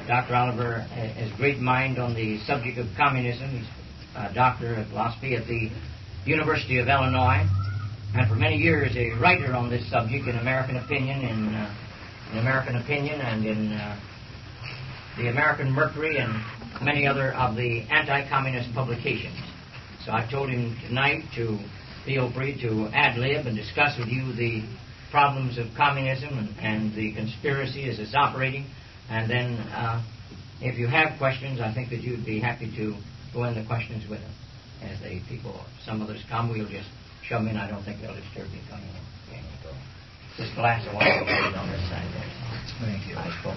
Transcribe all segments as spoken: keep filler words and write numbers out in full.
Doctor Oliver has a great mind on the subject of communism. He's a doctor of philosophy at the University of Illinois, and for many years a writer on this subject in American Opinion, in, uh, in American Opinion, and in uh, the American Mercury, and many other of the anti-communist publications. So I told him tonight to feel free to ad-lib and discuss with you the problems of communism and, and the conspiracy as it's operating. And then, uh, if you have questions, I think that you'd be happy to go in the questions with them. As the people, some others come, we'll just shove them in. I don't think they'll disturb you coming in. Okay, go. This glass of water will be on this side there. Thank you. I spoke.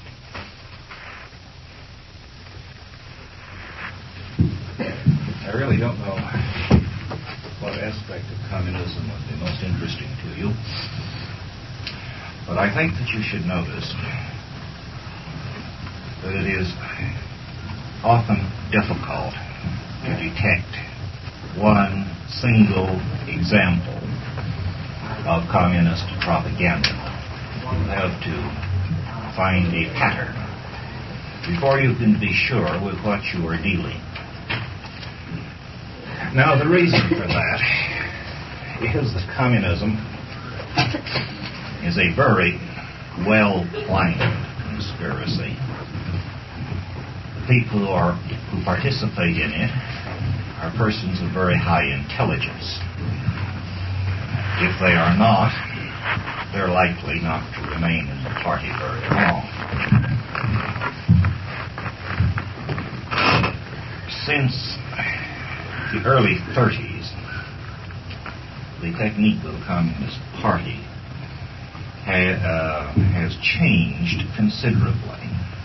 I really don't know what aspect of communism would be most interesting to you, but I think that you should notice that it is often difficult to detect one single example of communist propaganda. You have to find a pattern before you can be sure with what you are dealing. Now, the reason for that is that communism is a very well-planned conspiracy. The people who are who participate in it are persons of very high intelligence. If they are not, they're likely not to remain in the party very long. Since the early thirties, the technique of the Communist Party ha, uh, has changed considerably.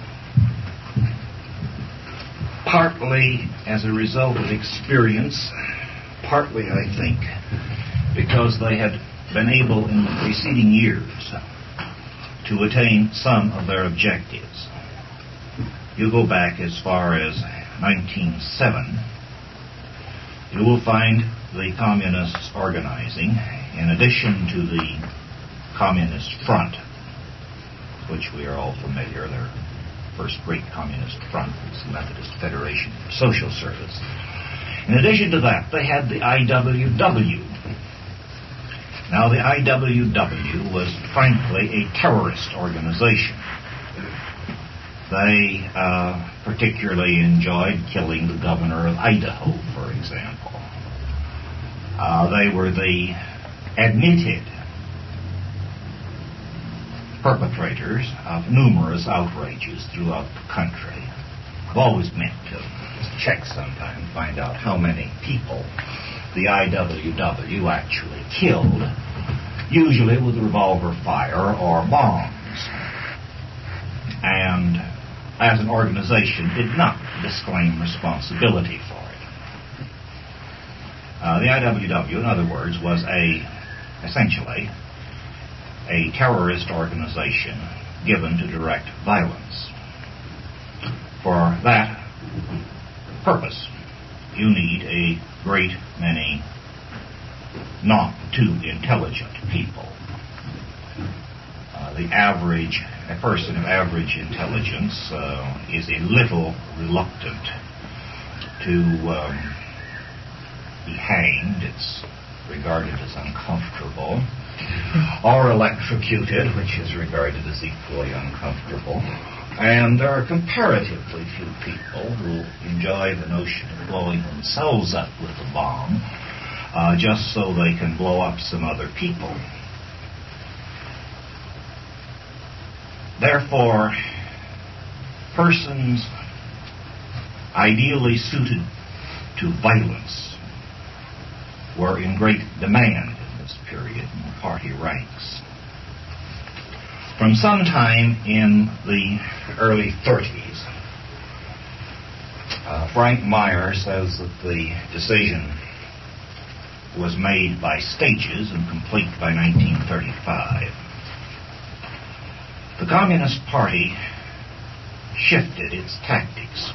Partly as a result of experience, partly, I think, because they had been able in the preceding years to attain some of their objectives. You go back as far as nineteen oh seven, you will find the communists organizing, in addition to the Communist Front, which we are all familiar. Their first great communist front was the Methodist Federation for Social Service. In addition to that, they had the I W W. Now, the I W W was, frankly, a terrorist organization. They uh, particularly enjoyed killing the governor of Idaho, for example. Uh, they were the admitted perpetrators of numerous outrages throughout the country. I've always meant to just check sometime and find out how many people the I W W actually killed, usually with revolver fire or bombs. And as an organization, did not disclaim responsibility for it. Uh, the I W W, in other words, was a, essentially, a terrorist organization given to direct violence. For that purpose, you need a great many not too intelligent people. Uh, the average, a person of average intelligence uh, is a little reluctant to um, be hanged. It's regarded as uncomfortable. Or electrocuted, which is regarded as equally uncomfortable. And there are comparatively few people who enjoy the notion of blowing themselves up with a bomb uh, just so they can blow up some other people. Therefore, persons ideally suited to violence were in great demand in this period in the party ranks. From some time in the early thirties, uh, Frank Meyer says that the decision was made by stages and complete by nineteen thirty-five. The Communist Party shifted its tactics.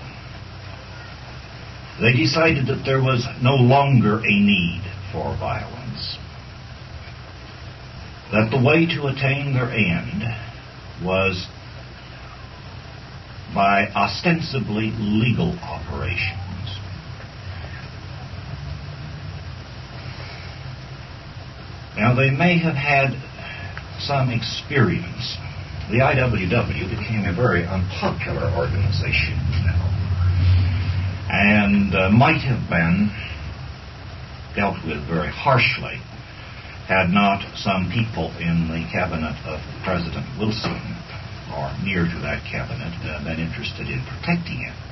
They decided that there was no longer a need for violence, that the way to attain their end was by ostensibly legal operations. Now, they may have had some experience. The I W W became a very unpopular organization, you know, and uh, might have been dealt with very harshly had not some people in the cabinet of President Wilson, or near to that cabinet, uh, been interested in protecting it.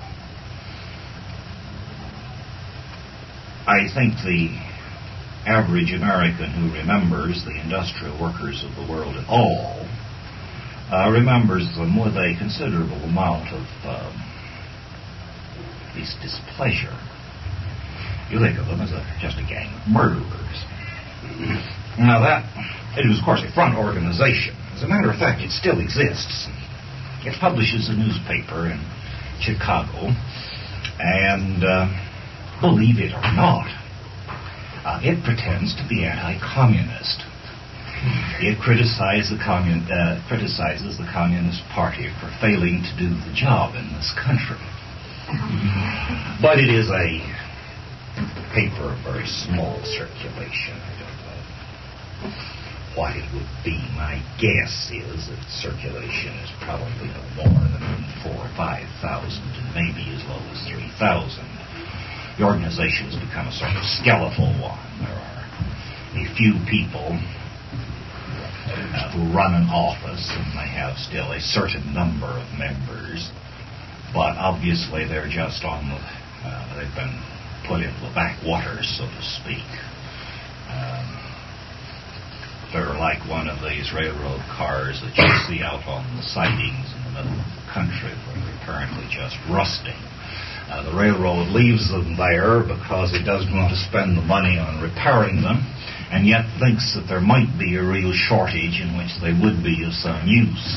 I think the average American who remembers the industrial workers of the world at all uh, remembers them with a considerable amount of um, at least displeasure. You think of them as a, just a gang of murderers. Now that, it was of course a front organization. As a matter of fact, it still exists. It publishes a newspaper in Chicago, and uh, believe it or not, uh, it pretends to be anti-communist. It criticizes the, commun- uh, criticizes the Communist Party for failing to do the job in this country. But it is a paper of very small circulation. I don't know what it would be. My guess is that circulation is probably no more than four or five thousand, and maybe as low as three thousand. The organization has become a sort of skeletal one. There are a few people uh, who run an office, and they have still a certain number of members, but obviously they're just on the, uh, they've been put into the backwaters, so to speak. Um, they're like one of these railroad cars that you see out on the sidings in the middle of the country where they're apparently just rusting. Uh, the railroad leaves them there because it doesn't want to spend the money on repairing them, and yet thinks that there might be a real shortage in which they would be of some use.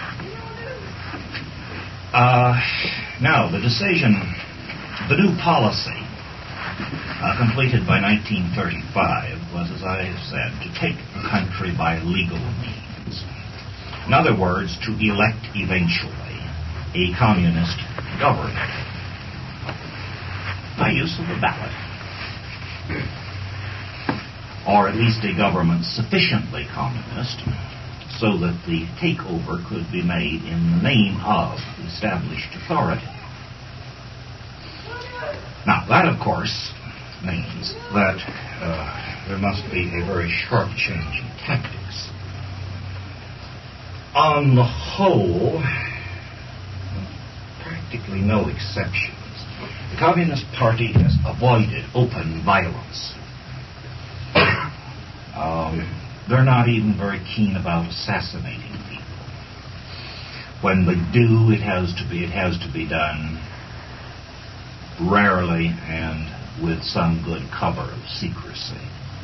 Uh, now, the decision, the new policy uh, completed by nineteen thirty-five was, as I have said, to take the country by legal means. In other words, to elect eventually a communist government by use of the ballot, or at least a government sufficiently communist so that the takeover could be made in the name of established authority. Now, that, of course, means that uh, there must be a very sharp change in tactics. On the whole, practically no exceptions, the Communist Party has avoided open violence. Um, they're not even very keen about assassinating people. When they do, it has to be it has to be done rarely and with some good cover of secrecy.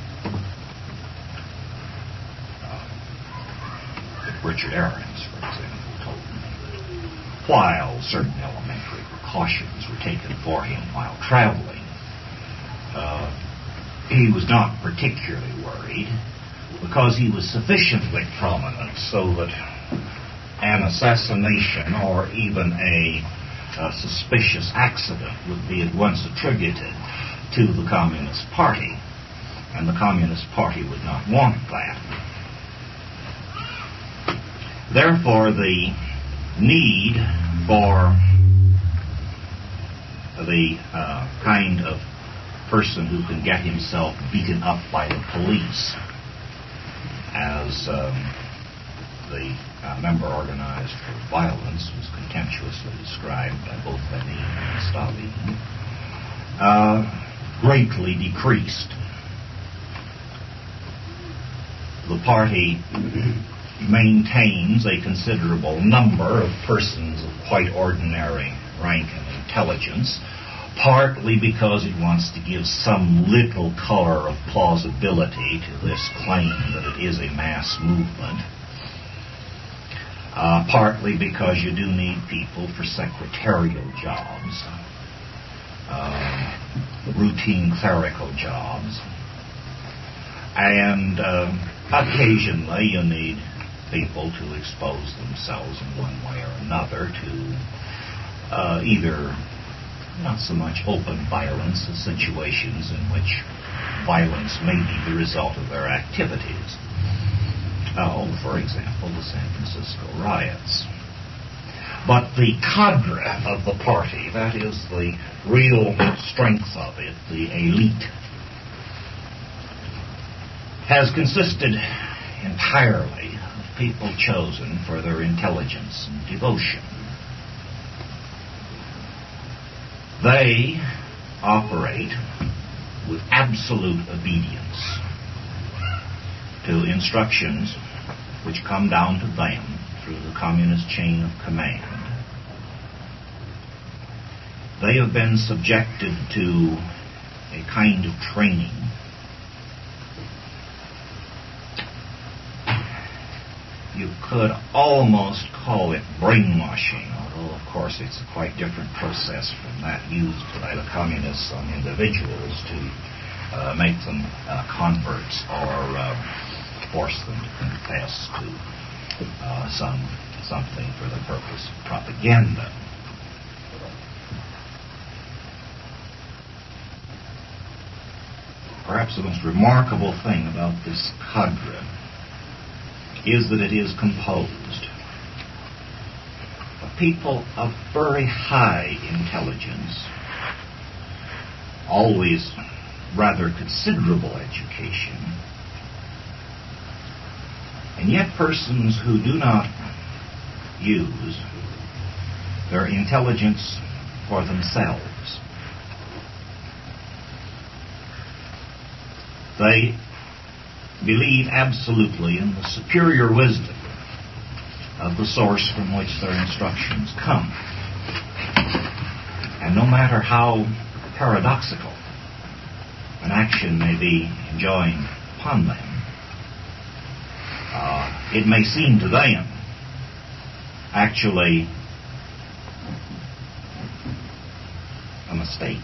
Uh, Richard Ahrens, for example, told me, while certain elementary precautions were taken for him while traveling, uh, he was not particularly worried because he was sufficiently prominent so that an assassination or even a, a suspicious accident would be at once attributed to the Communist Party, and the Communist Party would not want that. Therefore, the need for the uh, kind of person who can get himself beaten up by the police, as um, the uh, member organized for violence was contemptuously described by both Benin and Stalin, uh, greatly decreased. The party maintains a considerable number of persons of quite ordinary rank and intelligence, partly because it wants to give some little color of plausibility to this claim that it is a mass movement, uh, partly because you do need people for secretarial jobs, uh, routine clerical jobs, and uh, occasionally you need people to expose themselves in one way or another to uh, either not so much open violence as situations in which violence may be the result of their activities. Oh, for example, the San Francisco riots. But the cadre of the party, that is the real strength of it, the elite, has consisted entirely of people chosen for their intelligence and devotion. They operate with absolute obedience to instructions which come down to them through the communist chain of command. They have been subjected to a kind of training you could almost call it brainwashing, although of course it's a quite different process from that used by the communists on individuals to uh, make them uh, converts or uh, force them to confess to uh, some something for the purpose of propaganda. Perhaps the most remarkable thing about this cadre is that it is composed of people of very high intelligence, always rather considerable education, and yet persons who do not use their intelligence for themselves. They believe absolutely in the superior wisdom of the source from which their instructions come. And no matter how paradoxical an action may be enjoined upon them, uh, it may seem to them actually a mistake,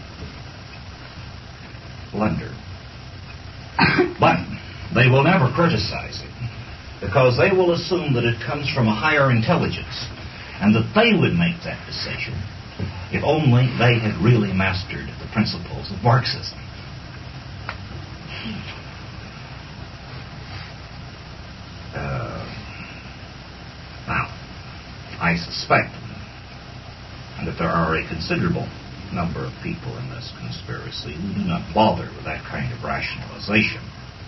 blunder. But they will never criticize it, because they will assume that it comes from a higher intelligence, and that they would make that decision if only they had really mastered the principles of Marxism. Uh, now, I suspect, and that there are a considerable number of people in this conspiracy who do not bother with that kind of rationalization,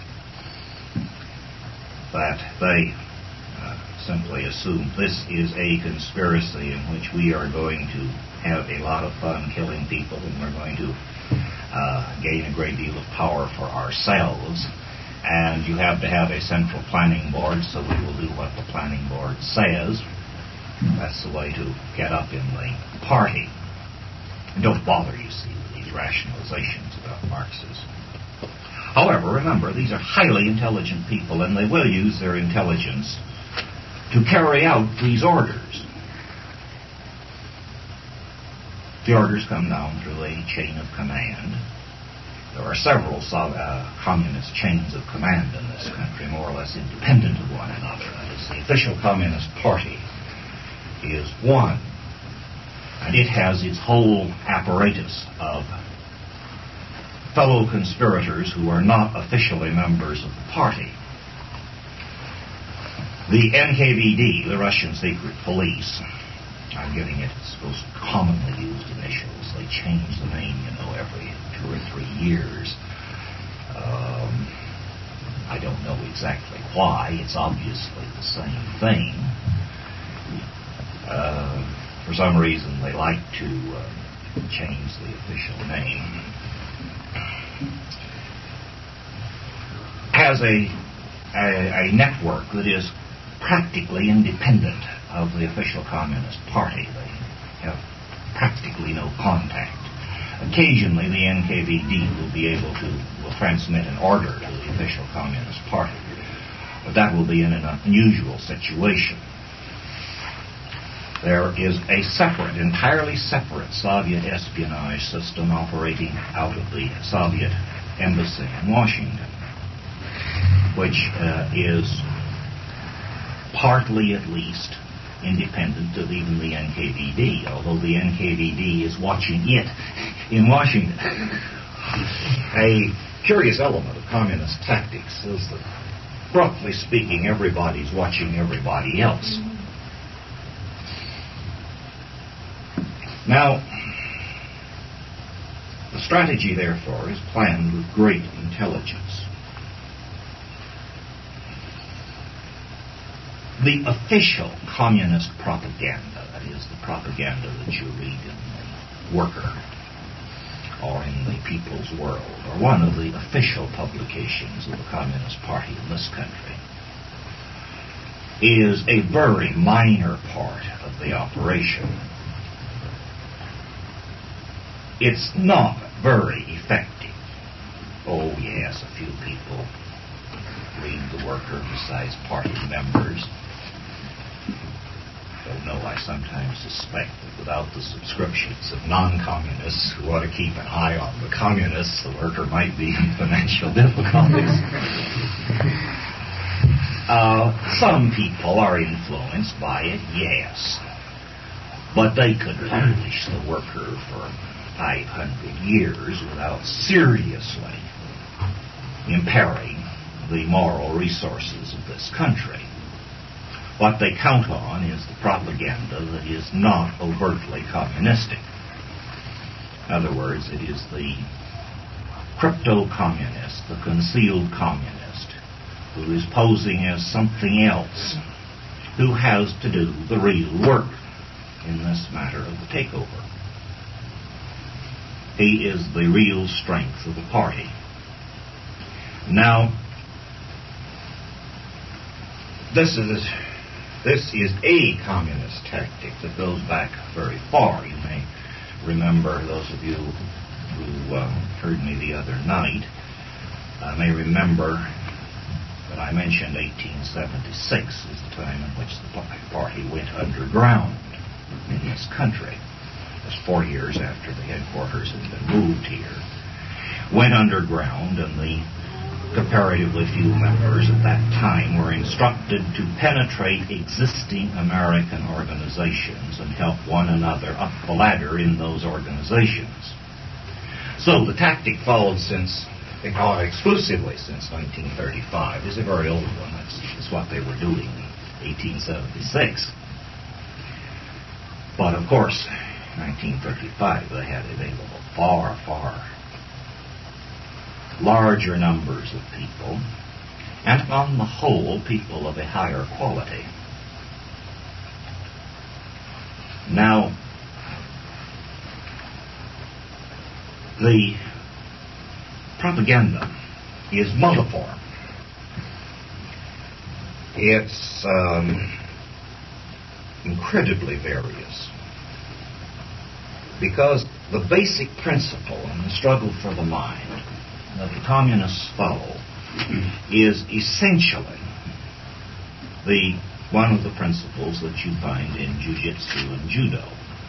that they uh, simply assume this is a conspiracy in which we are going to have a lot of fun killing people, and we're going to uh, gain a great deal of power for ourselves, and you have to have a central planning board, so we will do what the planning board says. That's the way to get up in the party. And don't bother, you see, with these rationalizations about Marxism. However, remember, these are highly intelligent people, and they will use their intelligence to carry out these orders. The orders come down through a chain of command. There are several uh, communist chains of command in this country, more or less independent of one another. That is, the official Communist Party is one, and it has its whole apparatus of fellow conspirators who are not officially members of the party. The N K V D, the Russian secret police, I'm giving it its most commonly used initials. They change the name, you know, every two or three years. Um, I don't know exactly why. It's obviously the same thing. Uh, for some reason, they like to uh, change the official name. Has a, a, a network that is practically independent of the official Communist Party. They have practically no contact. Occasionally, the N K V D will be able to will transmit an order to the official Communist Party, but that will be in an unusual situation. There is a separate, entirely separate Soviet espionage system operating out of the Soviet embassy in Washington, which uh, is partly at least independent of even the N K V D, although the N K V D is watching it in Washington. A curious element of communist tactics is that, roughly speaking, everybody's watching everybody else. Now, the strategy, therefore, is planned with great intelligence. The official communist propaganda, that is, the propaganda that you read in the Worker or in the People's World, or one of the official publications of the Communist Party in this country, is a very minor part of the operation. It's not very effective. Oh, yes, a few people read the Worker besides party members. Oh, no, I sometimes suspect that without the subscriptions of non-communists who ought to keep an eye on the communists, the Worker might be in financial difficulties. uh, some people are influenced by it, yes. But they could publish the Worker for five hundred years without seriously impairing the moral resources of this country. What they count on is the propaganda that is not overtly communistic. In other words, it is the crypto-communist, the concealed communist, who is posing as something else, who has to do the real work in this matter of the takeover. He is the real strength of the party. Now, this is this is a communist tactic that goes back very far. You may remember, those of you who uh, heard me the other night, uh, may remember that I mentioned eighteen seventy-six is the time in which the party went underground in this country. It was four years after the headquarters had been moved here. Went underground, and the comparatively few members at that time were instructed to penetrate existing American organizations and help one another up the ladder in those organizations. So the tactic followed since, exclusively since nineteen thirty-five, is a very old one. That's, that's what they were doing in eighteen seventy-six. But of course, nineteen thirty-five, they had available far, far larger numbers of people, and on the whole, people of a higher quality. Now, the propaganda is multiform. It's um, incredibly various, because the basic principle in the struggle for the mind that the communists follow is essentially the one of the principles that you find in jiu-jitsu and judo.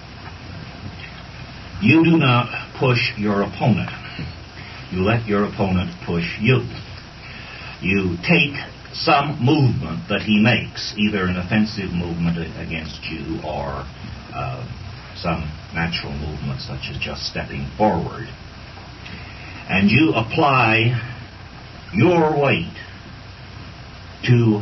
You do not push your opponent. You let your opponent push you. You take some movement that he makes, either an offensive movement against you or uh, some natural movement such as just stepping forward, and you apply your weight to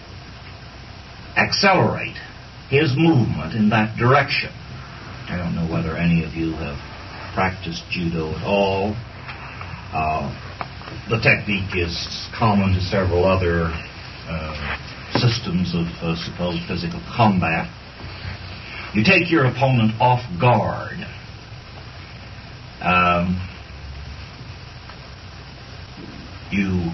accelerate his movement in that direction. I don't know whether any of you have practiced judo at all. Uh, the technique is common to several other uh, systems of uh, supposed physical combat. You take your opponent off guard. Um, you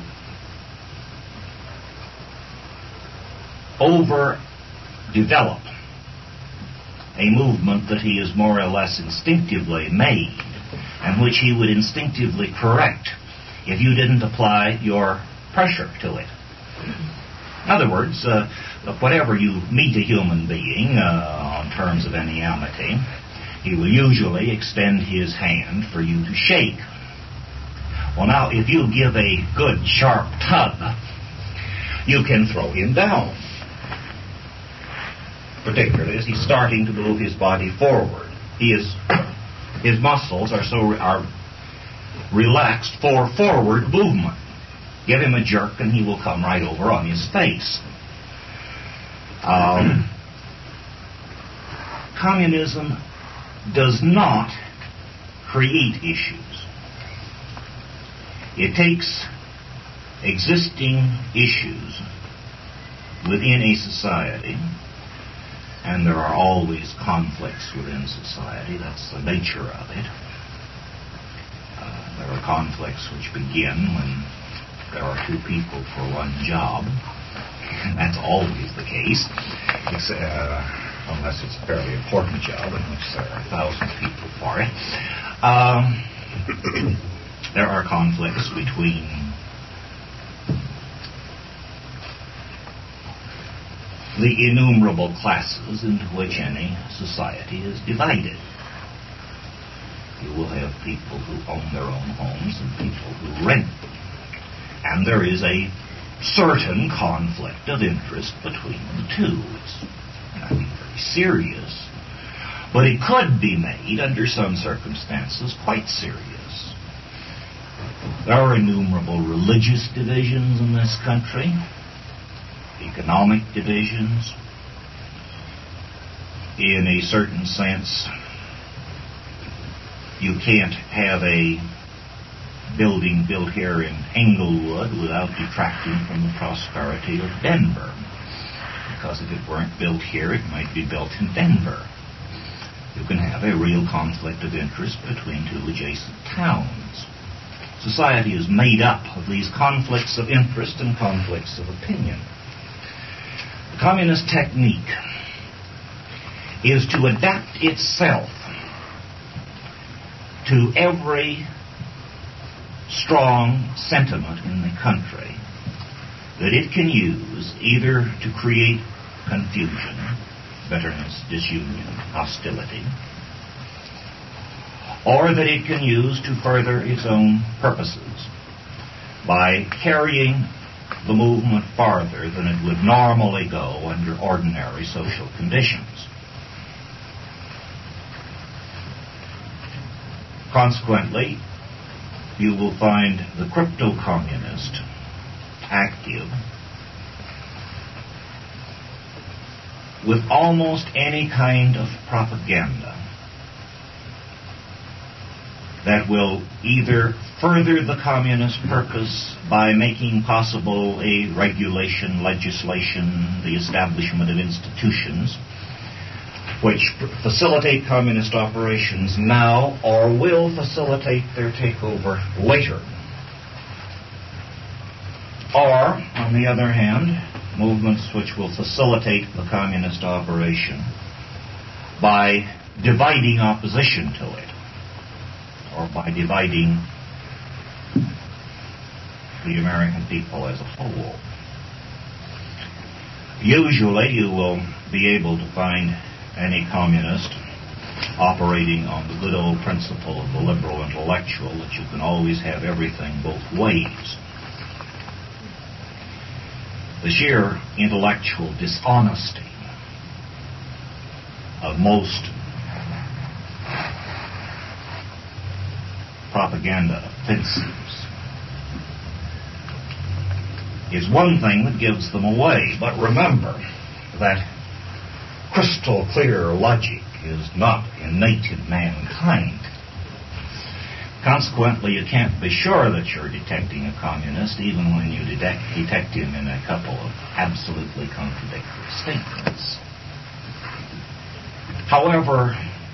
overdevelop a movement that he is more or less instinctively made, and which he would instinctively correct if you didn't apply your pressure to it. In other words, uh, whenever you meet a human being uh, on terms of any amity, he will usually extend his hand for you to shake. Well, now, if you give a good, sharp tug, you can throw him down. particularly, is he's starting to move his body forward. He is, his muscles are so are relaxed for forward movement. Give him a jerk and he will come right over on his face. Um, communism does not create issues. It takes existing issues within a society, and there are always conflicts within society. That's the nature of it. Uh, there are conflicts which begin when there are two people for one job. And that's always the case, it's, uh, unless it's a fairly important job in which there are a thousand people for it. Um, there are conflicts between the innumerable classes into which any society is divided. You will have people who own their own homes and people who rent them. And there is a certain conflict of interest between the two. It's not very serious, but it could be made, under some circumstances, quite serious. There are innumerable religious divisions in this country, economic divisions. In a certain sense, you can't have a building built here in Englewood without detracting from the prosperity of Denver. Because if it weren't built here, it might be built in Denver. You can have a real conflict of interest between two adjacent towns. Society is made up of these conflicts of interest and conflicts of opinion. The communist technique is to adapt itself to every strong sentiment in the country that it can use either to create confusion, bitterness, disunion, hostility, or that it can use to further its own purposes by carrying the movement farther than it would normally go under ordinary social conditions. Consequently, you will find the crypto-communist active with almost any kind of propaganda that will either further the communist purpose by making possible a regulation, legislation, the establishment of institutions which facilitate communist operations now or will facilitate their takeover later. Or, on the other hand, movements which will facilitate the communist operation by dividing opposition to it, or by dividing the American people as a whole. Usually you will be able to find any communist operating on the good old principle of the liberal intellectual that you can always have everything both ways. The sheer intellectual dishonesty of most propaganda offensives is one thing that gives them away. But remember that crystal clear logic is not innate in mankind. Consequently, you can't be sure that you're detecting a communist even when you detect, detect him in a couple of absolutely contradictory statements. However,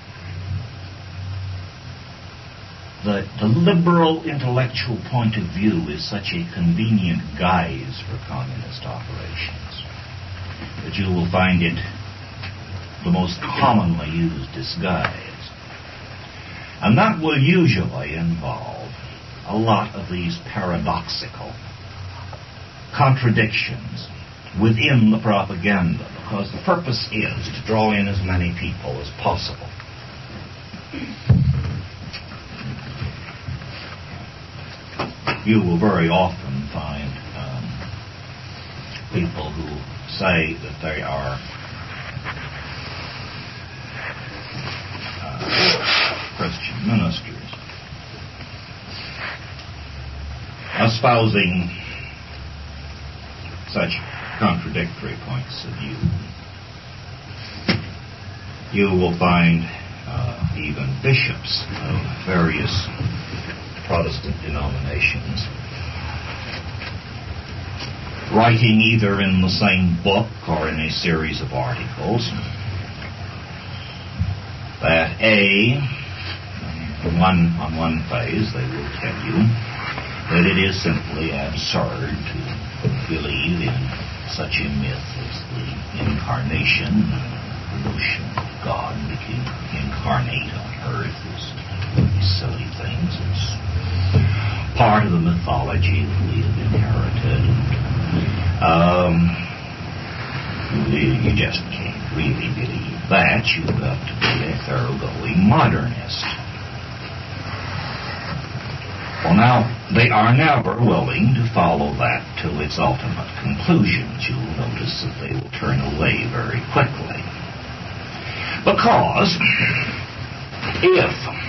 the, the liberal intellectual point of view is such a convenient guise for communist operations that you will find it the most commonly used disguise. And that will usually involve a lot of these paradoxical contradictions within the propaganda, because the purpose is to draw in as many people as possible. You will very often find um, people who say that they are Christian ministers, espousing such contradictory points of view. You will find uh, even bishops of various Protestant denominations writing either in the same book or in a series of articles that A, on one, on one phase they will tell you that it is simply absurd to believe in such a myth as the incarnation, the notion of God became incarnate on earth is these silly things. It's part of the mythology that we have inherited. Um, you, you just can't really believe that. You've got to be a thoroughgoing modernist. Well, now, they are never willing to follow that to its ultimate conclusions. You'll notice that they will turn away very quickly. Because if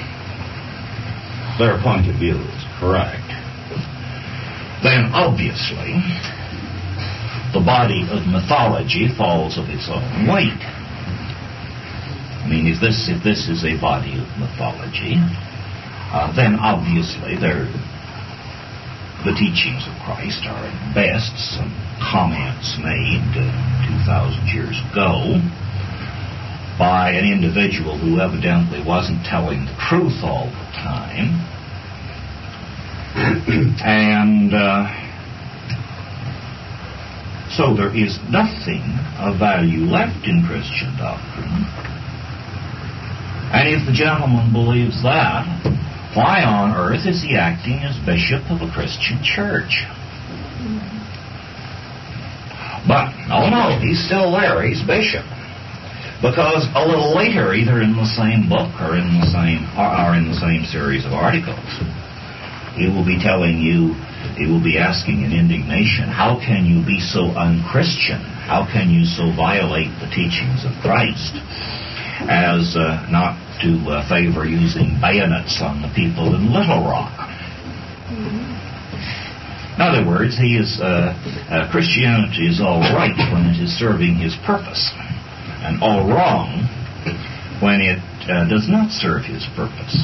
their point of view is correct, then obviously the body of mythology falls of its own weight. I mean, if this, if this is a body of mythology, Uh, then obviously the teachings of Christ are at best some comments made uh, two thousand years ago by an individual who evidently wasn't telling the truth all the time. And uh, so there is nothing of value left in Christian doctrine. And if the gentleman believes that, why on earth is he acting as bishop of a Christian church? But, no, no, he's still there. He's bishop. Because a little later, either in the same book or in the same or in the same series of articles, he will be telling you, he will be asking in indignation, how can you be so unchristian? How can you so violate the teachings of Christ as uh, not to uh, favor using bayonets on the people in Little Rock? In other words, he is uh, uh, Christianity is all right when it is serving his purpose, and all wrong when it uh, does not serve his purpose.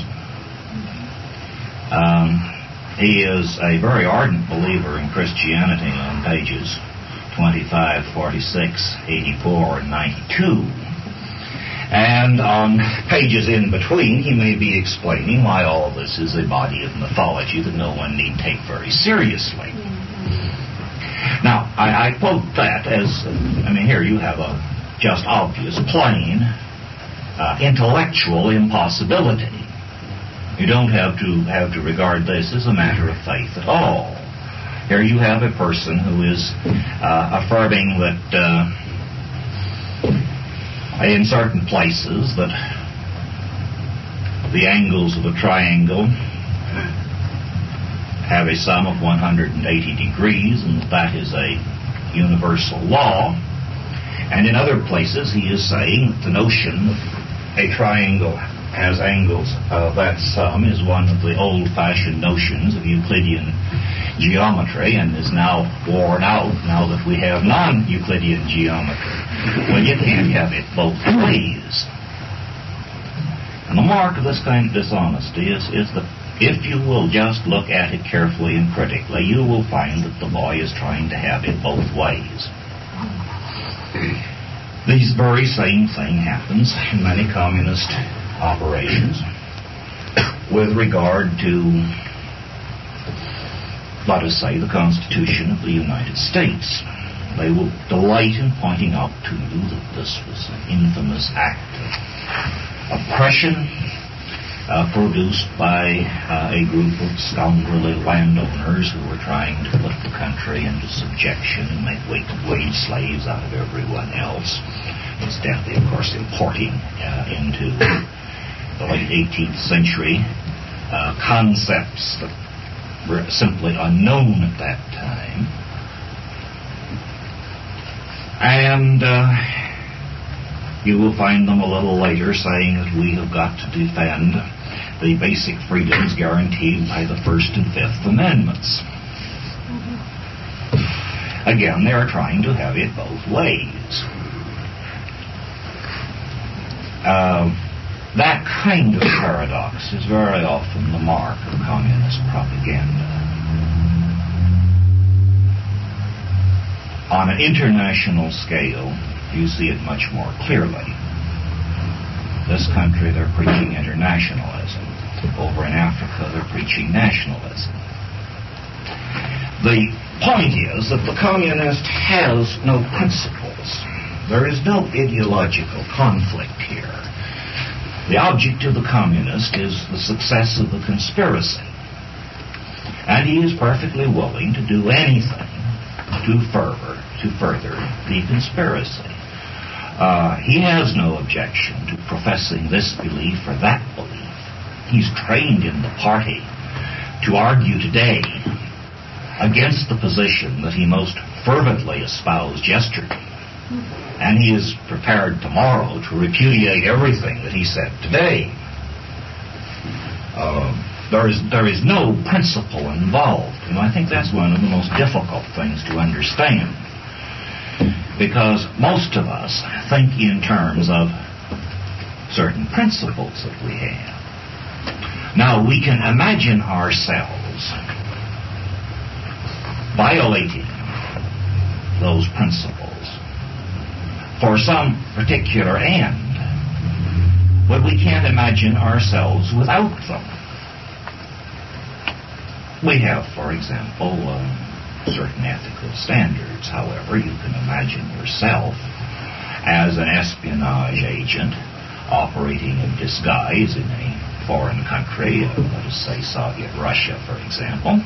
Um, he is a very ardent believer in Christianity on pages twenty-five, forty-six, eighty-four, and ninety-two. And on pages in between, he may be explaining why all this is a body of mythology that no one need take very seriously. Now, I, I quote that as, I mean, here you have a just obvious, plain, uh, intellectual impossibility. You don't have to have to regard this as a matter of faith at all. Here you have a person who is uh, affirming that Uh, in certain places that the angles of a triangle have a sum of one hundred eighty degrees, and that that is a universal law. And in other places he is saying that the notion that a triangle has angles of that sum is one of the old-fashioned notions of Euclidean geometry and is now worn out now that we have non-Euclidean geometry. Well, you can't have it both ways. And the mark of this kind of dishonesty is, is that if you will just look at it carefully and critically, you will find that the boy is trying to have it both ways. This very same thing happens in many communist operations with regard to, let us say, the Constitution of the United States. They will delight in pointing out to you that this was an infamous act of oppression uh, produced by uh, a group of scoundrelly landowners who were trying to put the country into subjection and make wage slaves out of everyone else. Incidentally, of course, importing uh, into the late eighteenth century uh, concepts that were simply unknown at that time. And uh, you will find them a little later saying that we have got to defend the basic freedoms guaranteed by the First and Fifth Amendments. Again, they are trying to have it both ways. Uh, that kind of paradox is very often the mark of communist propaganda. On an international scale, you see it much more clearly. This country, they're preaching internationalism. Over in Africa, they're preaching nationalism. The point is that the communist has no principles. There is no ideological conflict here. The object of the communist is the success of the conspiracy. And he is perfectly willing to do anything to further, to further the conspiracy. Uh, he has no objection to professing this belief or that belief. He's trained in the party to argue today against the position that he most fervently espoused yesterday. And he is prepared tomorrow to repudiate everything that he said today. Uh, there is there is no principle involved. And I think that's one of the most difficult things to understand. Because most of us think in terms of certain principles that we have. Now, we can imagine ourselves violating those principles for some particular end, but we can't imagine ourselves without them. We have, for example, uh, certain ethical standards. However, you can imagine yourself as an espionage agent operating in disguise in a foreign country, uh, let us say Soviet Russia, for example,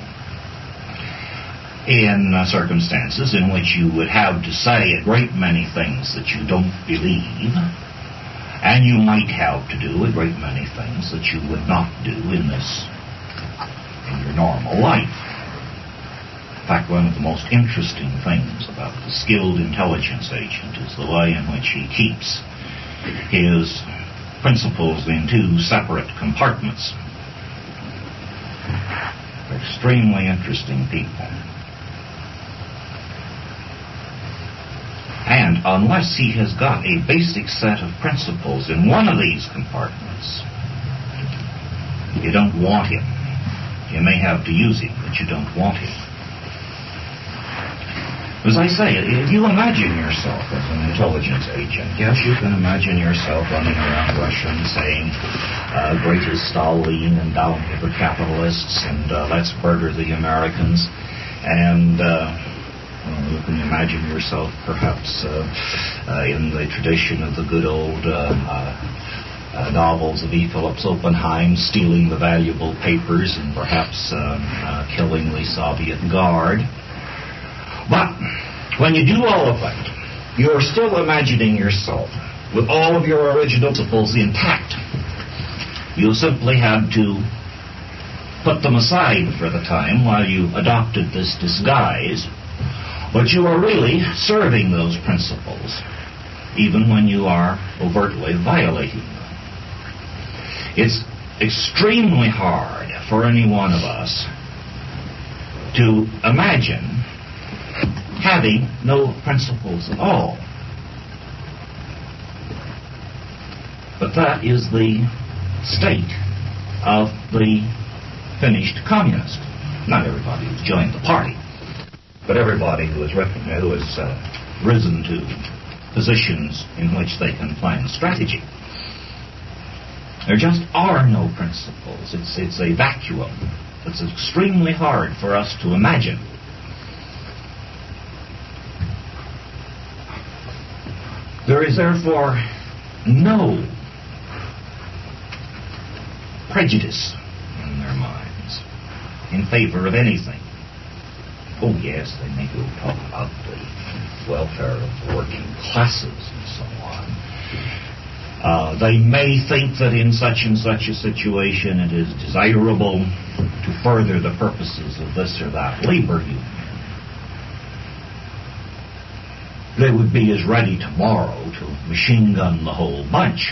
in uh, circumstances in which you would have to say a great many things that you don't believe, and you might have to do a great many things that you would not do in this, in your normal life. In fact, one of the most interesting things about the skilled intelligence agent is the way in which he keeps his principles in two separate compartments. Extremely interesting people. And unless he has got a basic set of principles in one of these compartments, you don't want him. You may have to use him, but you don't want him. As I say, if you imagine yourself as an intelligence agent, yes, you can imagine yourself running around Russia and saying, uh, great is Stalin and down with the capitalists and uh, let's murder the Americans. And uh, well, you can imagine yourself perhaps uh, uh, in the tradition of the good old uh, uh, uh, novels of E. Phillips Oppenheim, stealing the valuable papers and perhaps uh, uh, killing the Soviet Guard. But when you do all of that, you're still imagining yourself with all of your original principles intact. You simply had to put them aside for the time while you adopted this disguise, but you are really serving those principles, even when you are overtly violating them. It's extremely hard for any one of us to imagine having no principles at all. But that is the state of the finished communist. Not everybody who's joined the party, but everybody who has, who has uh, risen to positions in which they can plan strategy. There just are no principles. It's, it's a vacuum. It's extremely hard for us to imagine. There is therefore no prejudice in their minds in favor of anything. Oh yes, they may go talk about the welfare of the working classes and so on. Uh, they may think that in such and such a situation it is desirable to further the purposes of this or that labor union. they would be as ready tomorrow to machine gun the whole bunch.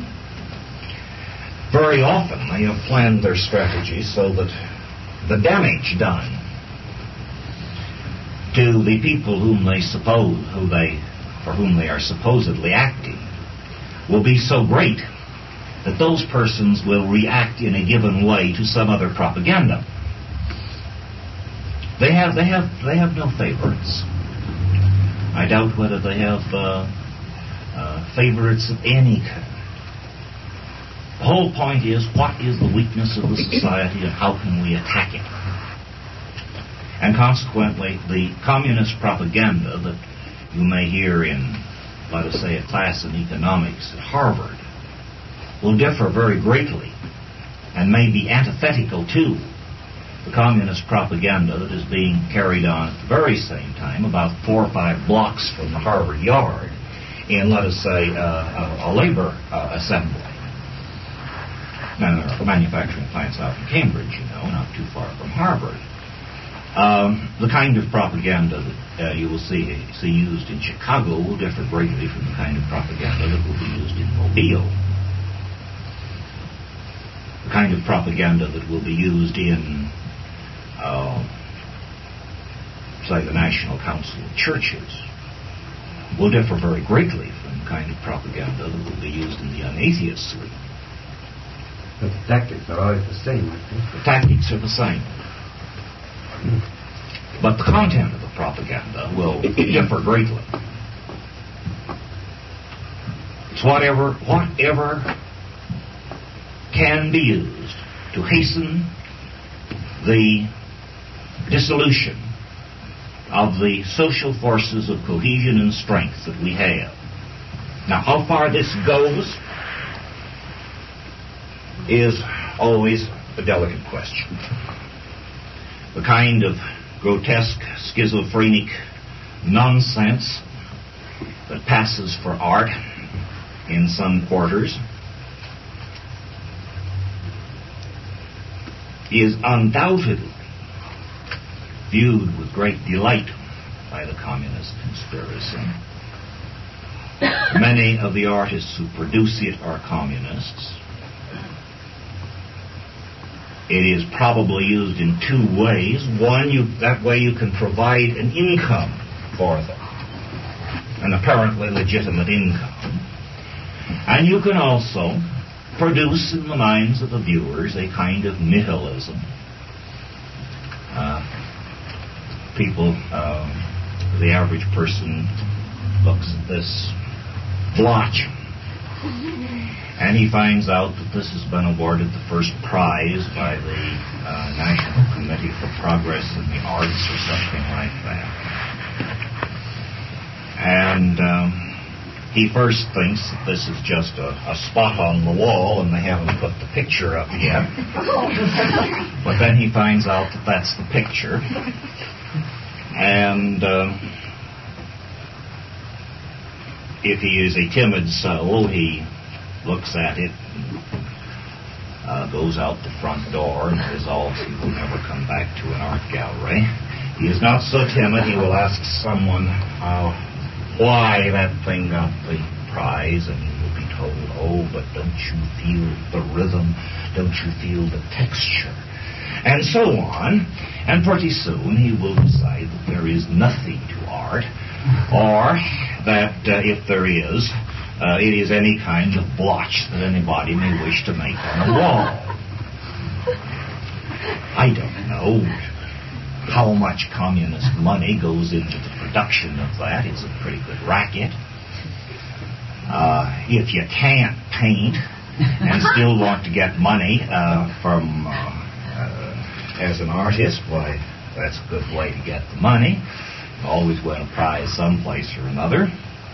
Very often they have planned their strategy so that the damage done to the people whom they suppose, who they, for whom they are supposedly acting, will be so great that those persons will react in a given way to some other propaganda. They have, they have, they have no favorites. I doubt whether they have uh, uh, favorites of any kind. The whole point is, what is the weakness of the society and how can we attack it? And consequently, the communist propaganda that you may hear in, let us say, a class in economics at Harvard will differ very greatly and may be antithetical to the communist propaganda that is being carried on at the very same time, about four or five blocks from the Harvard Yard, in, let us say, uh, a, a labor uh, assembly. Now, there are manufacturing plants out in Cambridge, you know, not too far from Harvard. Um, the kind of propaganda that uh, you will see, see used in Chicago will differ greatly from the kind of propaganda that will be used in Mobile. The kind of propaganda that will be used in, uh, say, the National Council of Churches will differ very greatly from the kind of propaganda that will be used in the Unatheist League. But the tactics are always the same, I think. The tactics are the same. But the content of the propaganda will differ greatly. It's whatever, whatever can be used to hasten the dissolution of the social forces of cohesion and strength that we have. Now, how far this goes is always a delicate question. The kind of grotesque, schizophrenic nonsense that passes for art in some quarters is undoubtedly viewed with great delight by the communist conspiracy. Many of the artists who produce it are communists. It is probably used in two ways. One, you, that way you can provide an income for them, an apparently legitimate income. And you can also produce in the minds of the viewers a kind of nihilism. Uh, people, uh, the average person looks at this blotch and he finds out that this has been awarded the first prize by the uh, National Committee for Progress in the Arts or something like that. And um, he first thinks that this is just a, a spot on the wall and they haven't put the picture up yet. But then he finds out that that's the picture. And uh, if he is a timid soul, he looks at it, and, uh, goes out the front door, and resolves he will never come back to an art gallery. He is not so timid, he will ask someone uh, why that thing got the prize, and he will be told, oh, but don't you feel the rhythm? Don't you feel the texture? And so on. And pretty soon he will decide that there is nothing to art, or that uh, if there is, Uh, it is any kind of blotch that anybody may wish to make on a wall. I don't know how much communist money goes into the production of that. It's a pretty good racket. Uh, if you can't paint and still want to get money uh, from uh, uh, as an artist, why, that's a good way to get the money. You always win a prize someplace or another.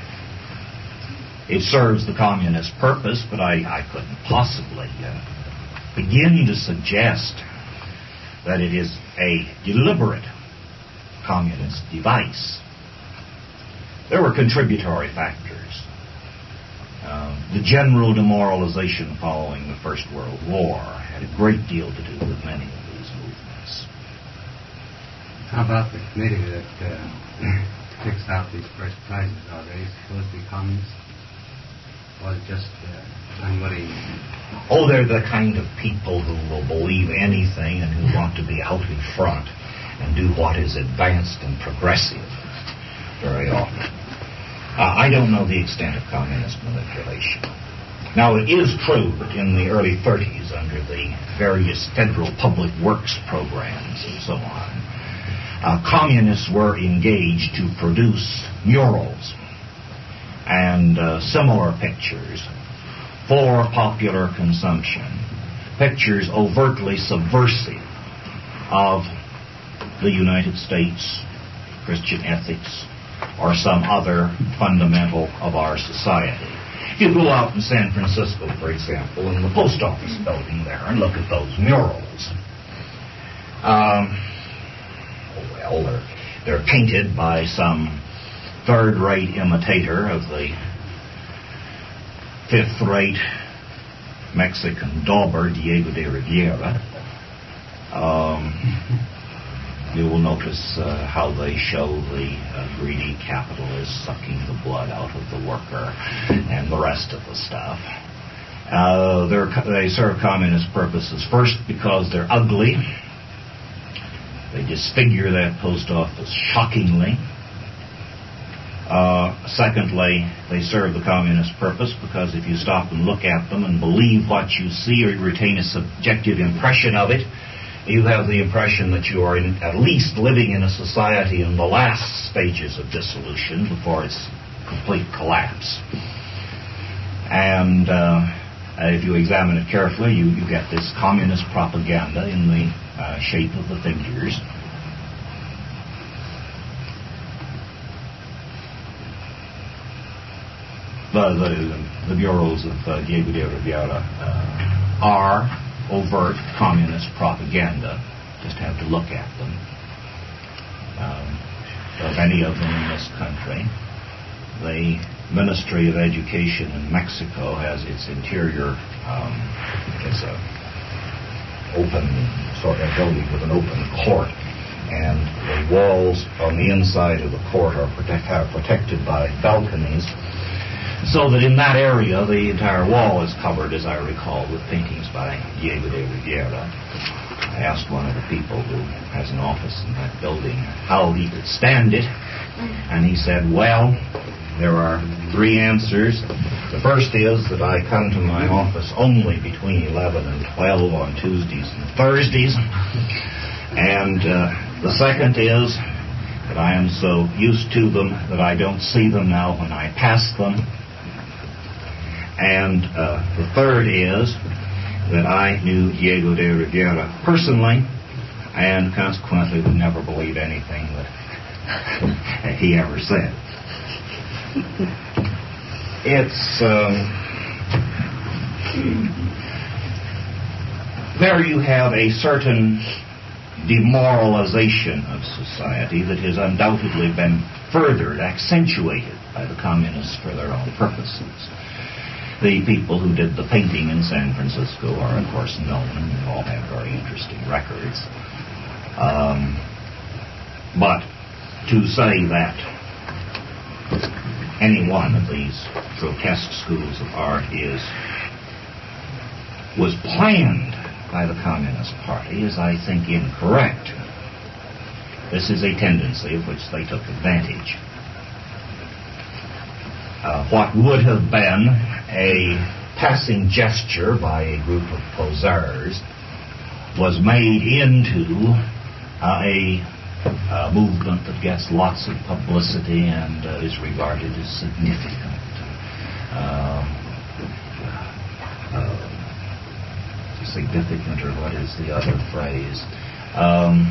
It serves the communist purpose, but I, I couldn't possibly uh, begin to suggest that it is a deliberate communist device. There were contributory factors. Uh, the general demoralization following the First World War had a great deal to do with many of these movements. How about the committee that uh, fixed out these first prizes? Are they supposed to be communists? Or just uh, unwitting? Oh, they're the kind of people who will believe anything and who want to be out in front and do what is advanced and progressive very often. Uh, I don't know the extent of communist manipulation. Now, it is true that in the early thirties, under the various federal public works programs and so on, uh, communists were engaged to produce murals and uh, similar pictures for popular consumption, pictures overtly subversive of the United States, Christian ethics, or some other fundamental of our society. If you go out in San Francisco, for example, in the post office building there, and look at those murals, um, well, they're, they're painted by some third-rate imitator of the fifth-rate Mexican dauber, Diego de Rivera. Um, you will notice uh, how they show the uh, greedy capitalist sucking the blood out of the worker and the rest of the stuff. Uh, they're, they serve communist purposes. First, because they're ugly. They disfigure that post office shockingly. Uh, secondly, they serve the communist purpose because if you stop and look at them and believe what you see or you retain a subjective impression of it, you have the impression that you are in, at least living in a society in the last stages of dissolution before its complete collapse. And uh, if you examine it carefully, you, you get this communist propaganda in the uh, shape of the figures. The, the, the murals of uh, Diego de Rivera uh, are overt communist propaganda. Just have to look at them. Um, there are many of them in this country. The Ministry of Education in Mexico has its interior, um, it's a open sort of building with an open court, and the walls on the inside of the court are, protect, are protected by balconies, so that in that area the entire wall is covered, as I recall, with paintings by Diego de Rivera. I asked one of the people who has an office in that building how he could stand it, and he said, well, there are three answers. The first is that I come to my office only between eleven and twelve on Tuesdays and Thursdays, and uh, the second is that I am so used to them that I don't see them now when I pass them. And uh, the third is that I knew Diego de Rivera personally and consequently would never believe anything that he ever said. It's, um, there you have a certain demoralization of society that has undoubtedly been furthered, accentuated by the communists for their own purposes. The people who did the painting in San Francisco are, of course, known, and they all have very interesting records. Um, but to say that any one of these grotesque schools of art is was planned by the Communist Party is, I think, incorrect. This is a tendency of which they took advantage. Uh, what would have been a passing gesture by a group of poseurs was made into uh, a, a movement that gets lots of publicity and uh, is regarded as significant. Uh, uh, significant, or what is the other phrase? Um,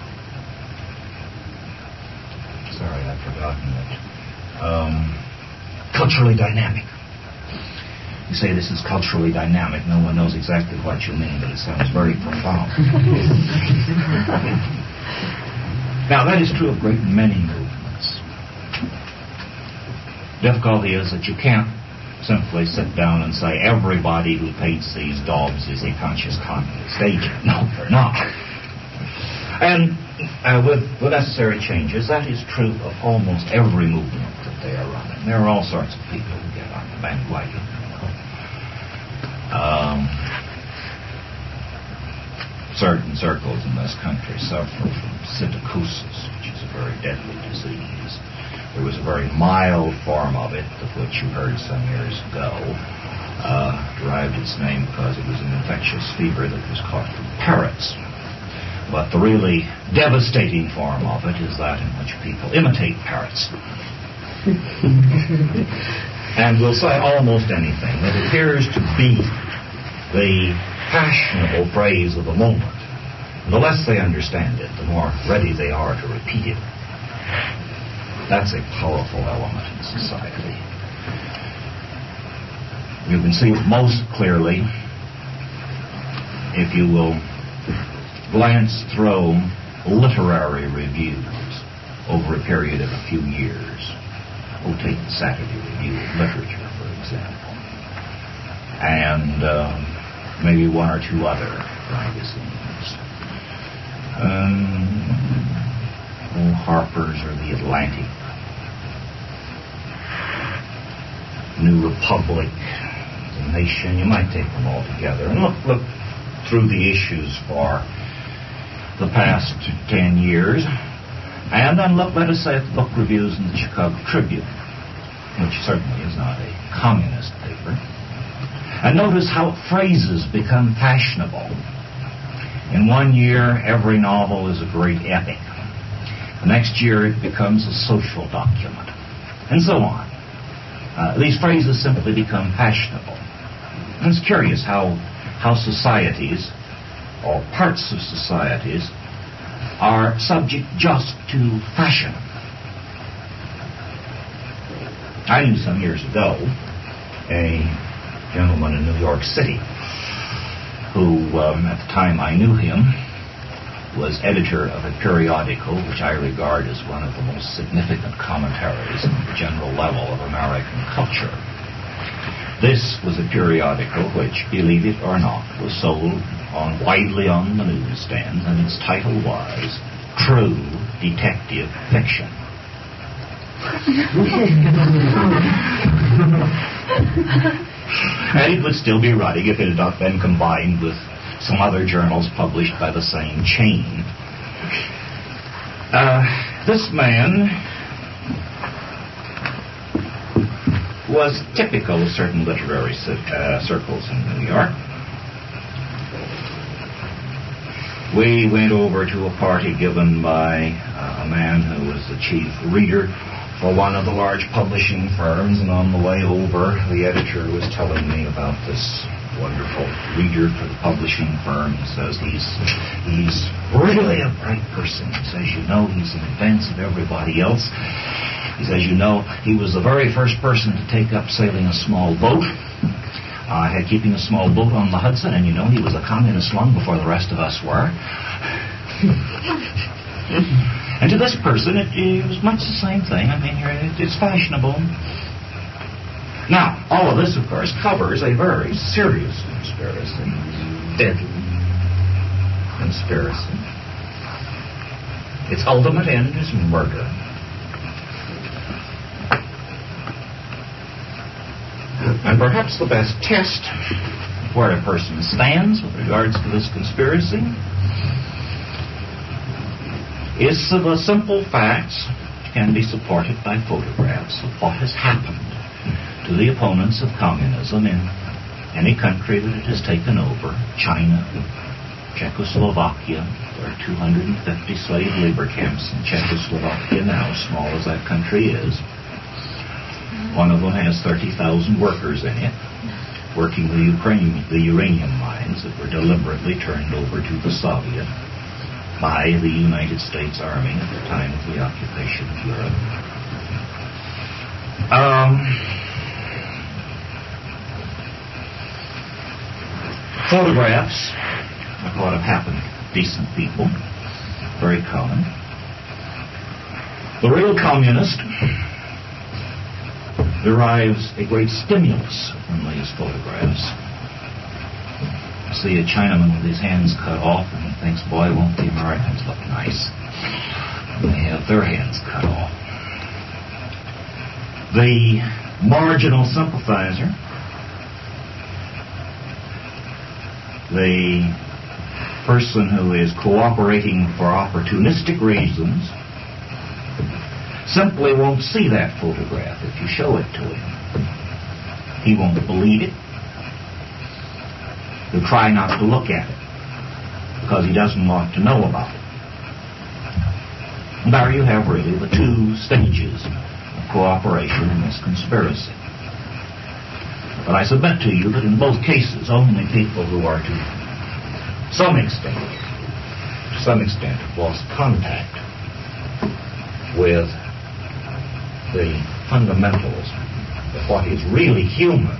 sorry, I've forgotten it. Um, culturally dynamic. You say this is culturally dynamic. No one knows exactly what you mean, but it sounds very profound. Now, that is true of a great many movements. Difficulty is that you can't simply sit down and say everybody who paints these daubs is a conscious communist agent. No, they're not. And uh, with the necessary changes, that is true of almost every movement that they are running. There are all sorts of people who get on the bandwagon, you know. Um, certain circles in this country suffer from psittacosis, which is a very deadly disease. There was a very mild form of it, of which you heard some years ago. Uh, derived its name because it was an infectious fever that was caught from parrots. But the really devastating form of it is that in which people imitate parrots. And will say almost anything that appears to be the fashionable phrase of the moment. The less they understand it, the more ready they are to repeat it. That's a powerful element in society. You can see it most clearly if you will glance through literary reviews over a period of a few years. We'll take the Saturday Review of Literature, for example, and um, maybe one or two other magazines. Um, oh, Harper's or the Atlantic, New Republic, The Nation. You might take them all together and look look through the issues for the past ten years, and then look, let us say, at the book reviews in the Chicago Tribune, which certainly is not a communist paper, and notice how phrases become fashionable. In one year, every novel is a great epic. The next year, it becomes a social document, and so on. Uh, these phrases simply become fashionable. And it's curious how how societies, or parts of societies, are subject just to fashion. I knew some years ago a gentleman in New York City who, um, at the time I knew him, was editor of a periodical which I regard as one of the most significant commentaries on the general level of American culture. This was a periodical which, believe it or not, was sold on widely on the newsstands, and its title was True Detective Fiction. And it would still be running if it had not been combined with some other journals published by the same chain. Uh, this man was typical of certain literary uh, circles in New York. We went over to a party given by uh, a man who was the chief reader for one of the large publishing firms, and on the way over, the editor was telling me about this wonderful reader for the publishing firm. He says he's he's really a bright person. He says, you know, he's in advance of everybody else. He says, you know, he was the very first person to take up sailing a small boat, uh, had keeping a small boat on the Hudson, and you know, he was a communist long before the rest of us were. And to this person, it, it was much the same thing. I mean, it, it's fashionable. Now, all of this, of course, covers a very serious conspiracy. Deadly conspiracy. Its ultimate end is murder. And perhaps the best test of where a person stands with regards to this conspiracy is the simple facts which can be supported by photographs of what has happened to the opponents of communism in any country that it has taken over. China, Czechoslovakia. There are two hundred fifty slave labor camps in Czechoslovakia now, small as that country is. One of them has thirty thousand workers in it, working the Ukraine, the uranium mines that were deliberately turned over to the Soviet by the United States Army at the time of the occupation of Europe. Um, photographs of what have happened to decent people, very common. The real communist derives a great stimulus from these photographs. see a Chinaman with his hands cut off and he thinks, boy, won't the Americans look nice when they have their hands cut off. The marginal sympathizer, the person who is cooperating for opportunistic reasons, simply won't see that photograph if you show it to him. He won't believe it. He'll try not to look at it because he doesn't want to know about it. And there you have really the two stages of cooperation in this conspiracy. But I submit to you that in both cases, only people who are to some extent, to some extent, have lost contact with the fundamentals of what is really human.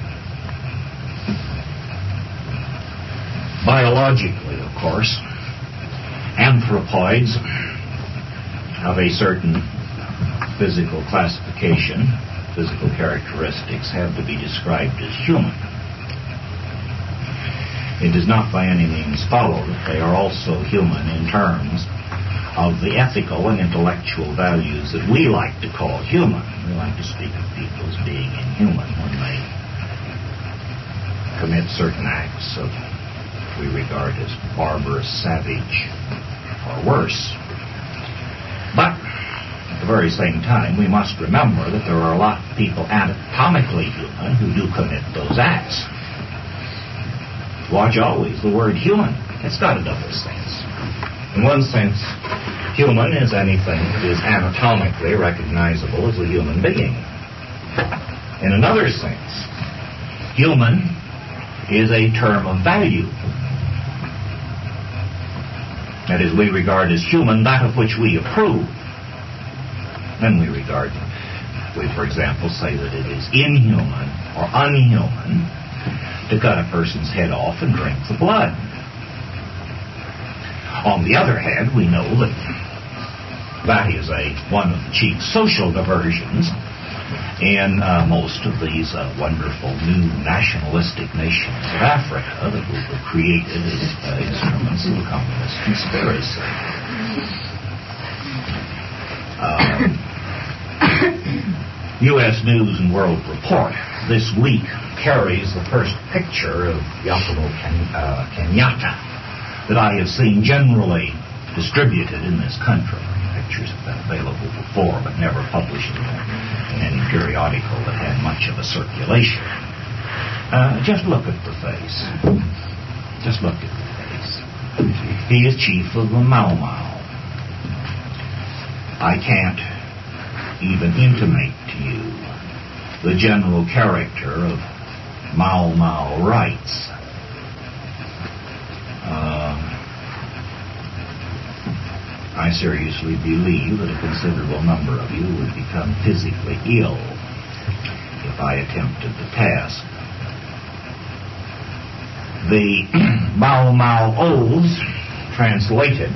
Biologically, of course, anthropoids of a certain physical classification, physical characteristics, have to be described as human. It does not by any means follow that they are also human in terms of the ethical and intellectual values that we like to call human. We like to speak of people as being inhuman when they commit certain acts of we regard as barbarous, savage, or worse. But at the very same time, we must remember that there are a lot of people anatomically human who do commit those acts. Watch always the word human. It's got a double sense. In one sense, human is anything that is anatomically recognizable as a human being. In another sense, human is a term of value. That is, we regard as human that of which we approve. Then we regard, we for example say that it is inhuman or unhuman to cut a person's head off and drink the blood. On the other hand, we know that that is a one of the chief social diversions in uh, most of these uh, wonderful new nationalistic nations of Africa that were created as uh, instruments of the communist conspiracy. Um, U S News and World Report this week carries the first picture of Jomo Ken- uh, Kenyatta that I have seen generally distributed in this country. Pictures have been available before, but never published in, in any periodical that had much of a circulation. Uh, just look at the face. Just look at the face. He is chief of the Mau Mau. I can't even intimate to you the general character of Mau Mau rights. Uh, I seriously believe that a considerable number of you would become physically ill if I attempted the task. The Mau Mau oaths, translated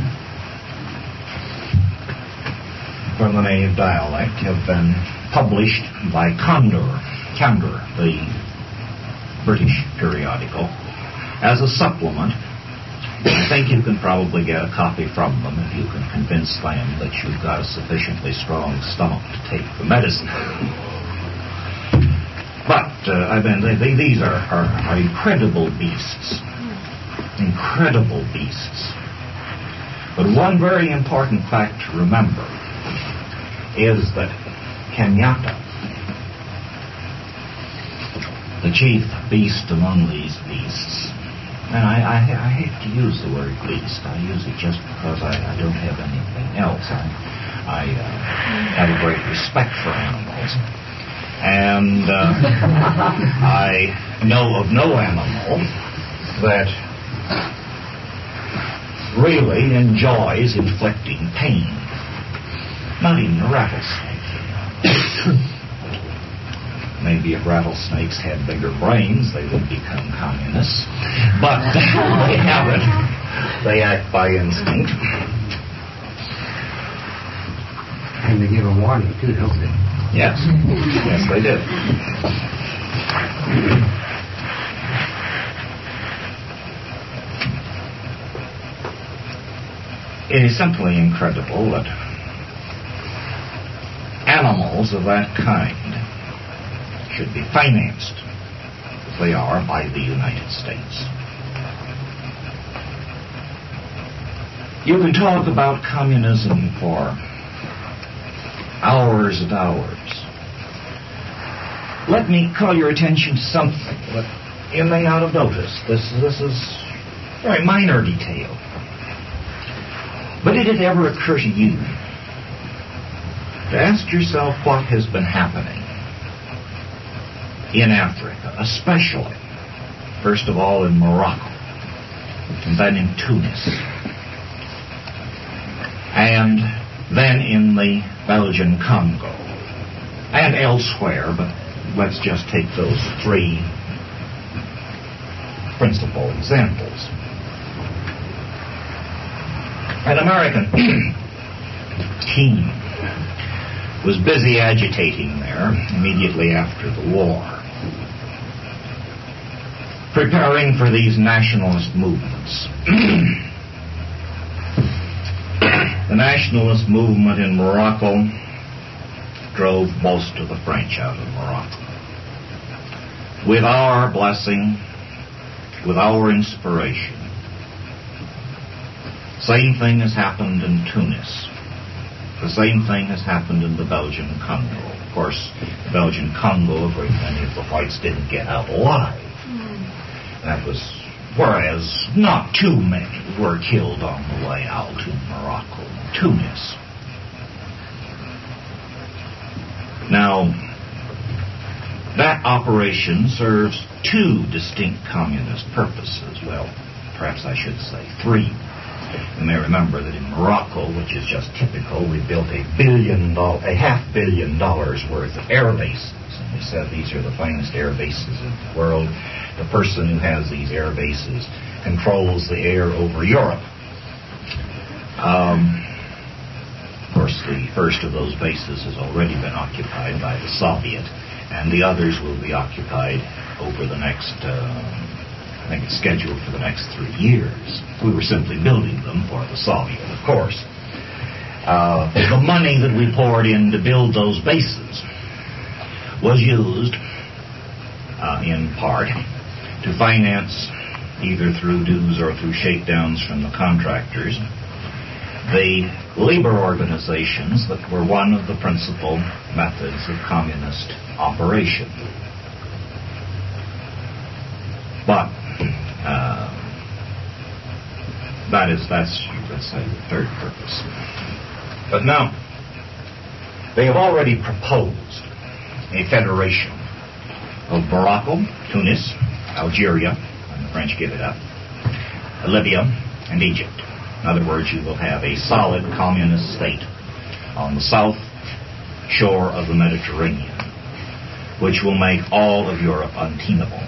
from the native dialect, have been published by Condor, Condor, the British periodical, as a supplement. I think you can probably get a copy from them if you can convince them that you've got a sufficiently strong stomach to take the medicine. But, uh, I mean, they, they, these are, are, are incredible beasts. Incredible beasts. But one very important fact to remember is that Kenyatta, the chief beast among these beasts, and I, I, I hate to use the word beast. I use it just because I, I don't have anything else. I, I uh, have a great respect for animals. And uh, I know of no animal that really enjoys inflicting pain. Not even a rattlesnake. Maybe if rattlesnakes had bigger brains, they would become communists. But they haven't. They act by instinct. And they give a warning, too, don't they? Yes. Yes, they do. it is simply incredible that animals of that kind should be financed as they are by the United States. You can talk about communism for hours and hours. Let me call your attention to something that you may not have noticed. This, this is a very minor detail. But did it ever occur to you to ask yourself what has been happening in Africa, especially, first of all, in Morocco, and then in Tunis, and then in the Belgian Congo, and elsewhere, but let's just take those three principal examples. An American team was busy agitating there immediately after the war, preparing for these nationalist movements. The nationalist movement in Morocco drove most of the French out of Morocco. With our blessing, with our inspiration. Same thing has happened in Tunis. The same thing has happened in the Belgian Congo. Of course, the Belgian Congo, a great many of the whites didn't get out alive. Mm. That was, whereas not too many were killed on the way out to Morocco and Tunis. Now, that operation serves two distinct communist purposes. Well, perhaps I should say three. You may remember that in Morocco, which is just typical, we built a billion dollars, a half billion dollars worth of air bases. And we said these are the finest air bases in the world. The person who has these air bases controls the air over Europe. Um, of course, the first of those bases has already been occupied by the Soviet, and the others will be occupied over the next, uh, I think it's scheduled for the next three years. We were simply building them for the Soviet, of course. Uh, the money that we poured in to build those bases was used, uh, in part, to finance, either through dues or through shakedowns from the contractors, the labor organizations that were one of the principal methods of communist operation. But uh, that is, that's, let's say, the third purpose. But now, they have already proposed a federation of Morocco, Tunis, Algeria, when the French give it up, Libya, and Egypt. In other words, you will have a solid communist state on the south shore of the Mediterranean, which will make all of Europe untenable.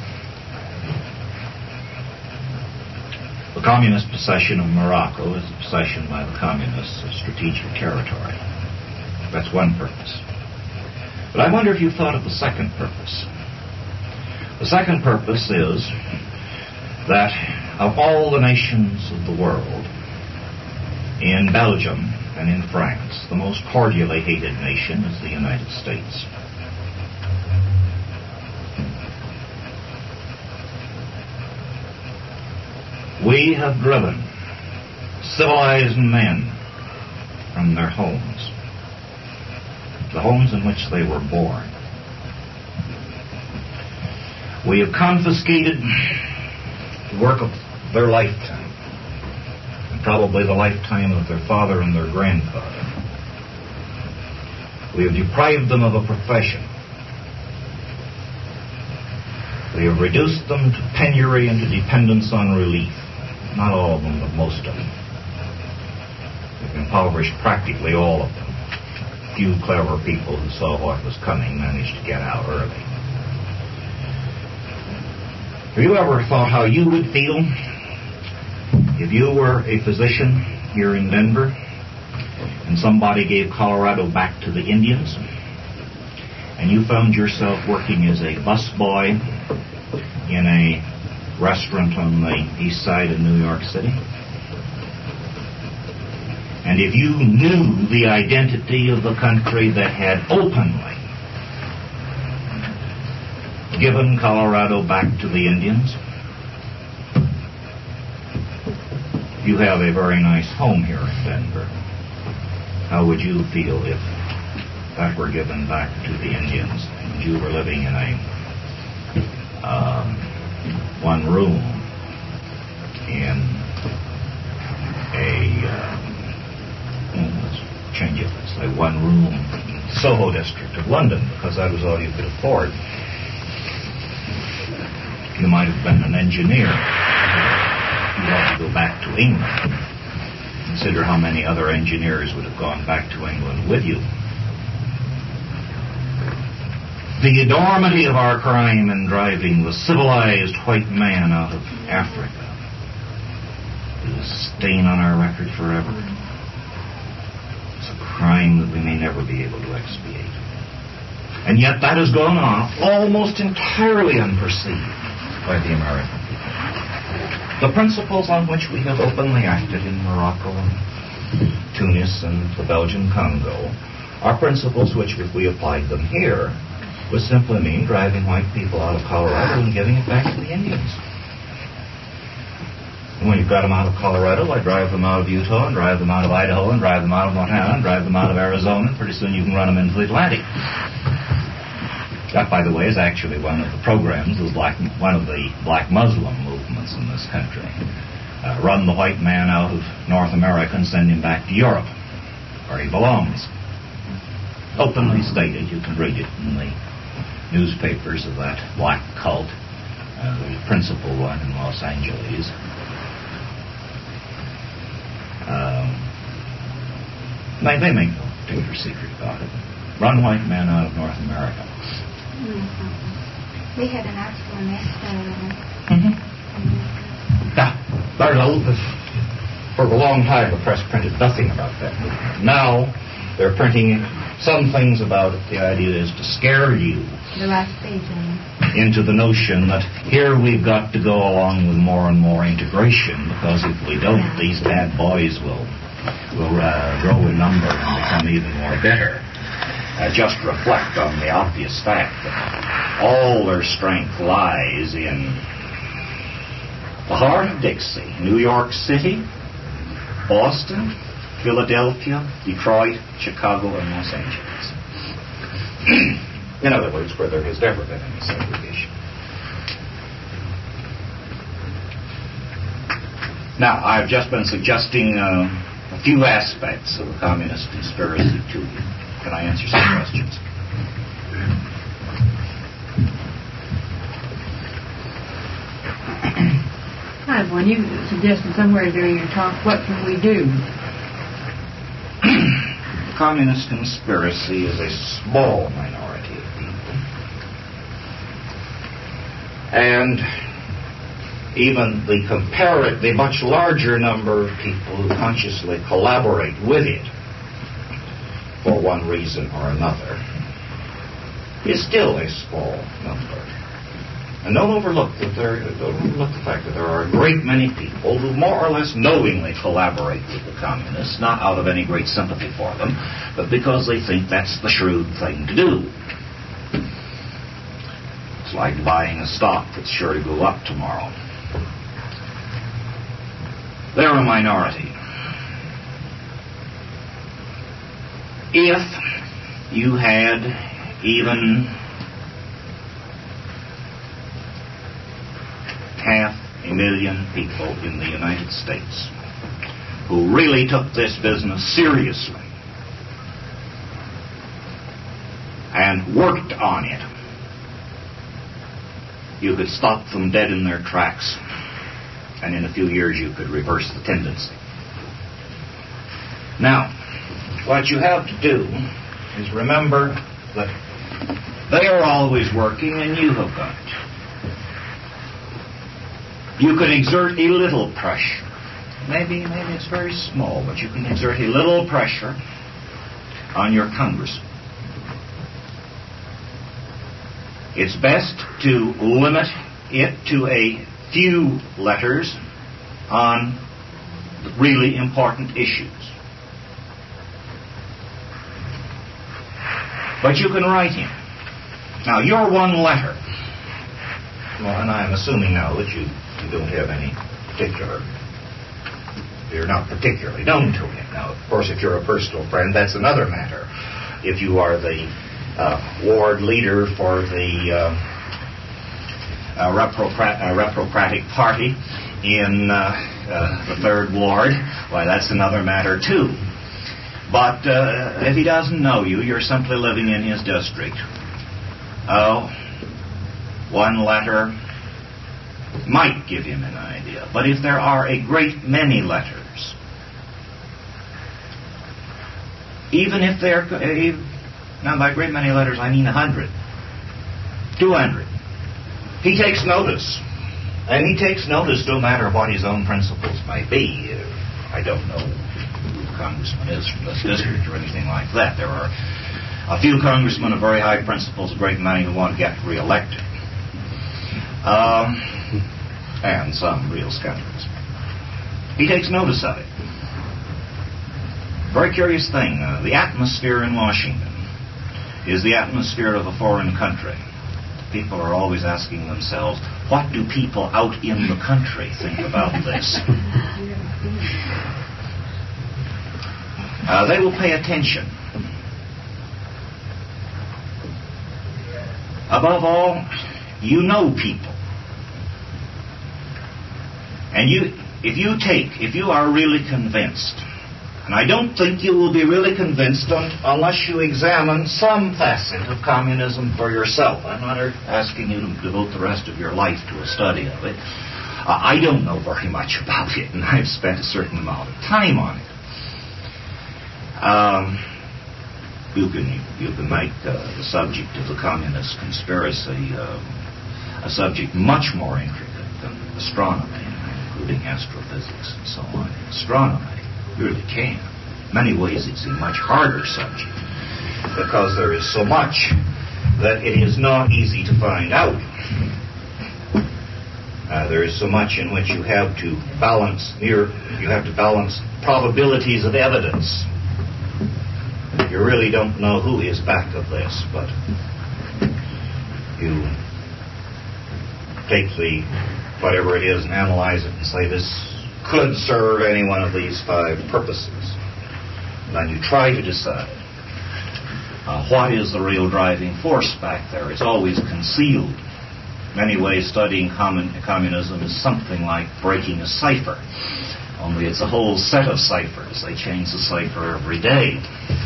The communist possession of Morocco is a possession by the communists of strategic territory. That's one purpose. But I wonder if you've thought of the second purpose. The second purpose is that of all the nations of the world, in Belgium and in France, the most cordially hated nation is the United States. We have driven civilized men from their homes, the homes in which they were born. We have confiscated the work of their lifetime, and probably the lifetime of their father and their grandfather. We have deprived them of a profession. We have reduced them to penury and to dependence on relief. Not all of them, but most of them. We've impoverished practically all of them. A few clever people who saw what was coming managed to get out early. Have you ever thought how you would feel if you were a physician here in Denver and somebody gave Colorado back to the Indians and you found yourself working as a busboy in a restaurant on the east side of New York City? and if you knew the identity of the country that had openly given Colorado back to the Indians, you have a very nice home here in Denver. How would you feel if that were given back to the Indians and you were living in a um, one room in a uh, let's change it, let's say one room Soho district of London, because that was all you could afford. You might have been an engineer. You ought to go back to England. Consider how many other engineers would have gone back to England with you. The enormity of our crime in driving the civilized white man out of Africa is a stain on our record forever. It's a crime that we may never be able to expiate. And yet that has gone off almost entirely unperceived by the American people. The principles on which we have openly acted in Morocco and Tunis and the Belgian Congo are principles which, if we applied them here, would simply mean driving white people out of Colorado and giving it back to the Indians. And when you've got them out of Colorado, I drive them out of Utah and drive them out of Idaho and drive them out of Montana and drive them out of Arizona, and pretty soon you can run them into the Atlantic. That, by the way, is actually one of the programs of black, one of the black Muslim movements in this country. Uh, run the white man out of North America and send him back to Europe, where he belongs. Openly stated, you can read it in the newspapers of that black cult, uh, the principal one in Los Angeles. Um, they, they make no particular secret about it. Run white men out of North America. We had an article in this. Mm-hmm. Yeah, there's a, for a long time the press printed nothing about that movement. Now they're printing some things about it. The idea is to scare you The last page. into the notion that here we've got to go along with more and more integration, because if we don't, these bad boys will will uh, grow in number and become even more bitter. Uh, just reflect on the obvious fact that all their strength lies in the heart of Dixie, New York City, Boston, Philadelphia, Detroit, Chicago, and Los Angeles. In other words, where there has never been any segregation. Now, I've just been suggesting uh, a few aspects of the communist conspiracy to you. Can I answer some questions? I have one. You suggested somewhere during your talk, what can we do? The communist conspiracy is a small minority of people. And even the comparative, the much larger number of people who consciously collaborate with it for one reason or another is still a small number. And don't overlook that there, don't overlook the fact that there are a great many people who more or less knowingly collaborate with the communists, not out of any great sympathy for them, but because they think that's the shrewd thing to do. It's like buying a stock that's sure to go up tomorrow. They're a minority. If you had even half a million people in the United States who really took this business seriously and worked on it, you could stop them dead in their tracks, and in a few years you could reverse the tendency. Now, what you have to do is remember that they are always working and you have got it. You can exert a little pressure. Maybe, maybe it's very small, but you can exert a little pressure on your Congress. It's best to limit it to a few letters on really important issues. But you can write him. Now, your one letter, well, and I'm assuming now that you, you don't have any particular, you're not particularly known to him. Now, of course, if you're a personal friend, that's another matter. If you are the uh, ward leader for the uh, uh, Reprocrat- uh, Reprocratic Party in uh, uh, the Third Ward, why, that's another matter, too. But uh, if he doesn't know you, you're simply living in his district. Oh, one letter might give him an idea. But if there are a great many letters, even if they're, now by great many letters I mean a hundred, two hundred, he takes notice. And he takes notice no matter what his own principles might be. I don't know who the congressman is from this district or anything like that. There are a few congressmen of very high principles, a great many who want to get reelected. Um, and some real scoundrels. He takes notice of it. Very curious thing. Uh, the atmosphere in Washington is the atmosphere of a foreign country. People are always asking themselves, what do people out in the country think about this? Uh, they will pay attention. Above all, you know people. And you, if you take, if you are really convinced, and I don't think you will be really convinced un, unless you examine some facet of communism for yourself. I'm not asking you to devote the rest of your life to a study of it. Uh, I don't know very much about it, and I've spent a certain amount of time on it. Um, you can you can make uh, the subject of the communist conspiracy uh, a subject much more intricate than astronomy, including astrophysics and so on. Astronomy really can. In many ways it's a much harder subject because there is so much that it is not easy to find out. Uh, there is so much in which you have to balance near you have to balance probabilities of evidence. You really don't know who is back of this, but you take the whatever it is and analyze it and say this could serve any one of these five purposes. And then you try to decide uh, what is the real driving force back there. It's always concealed. In many ways, studying common, communism is something like breaking a cipher. Only it's a whole set of ciphers. They change the cipher every day.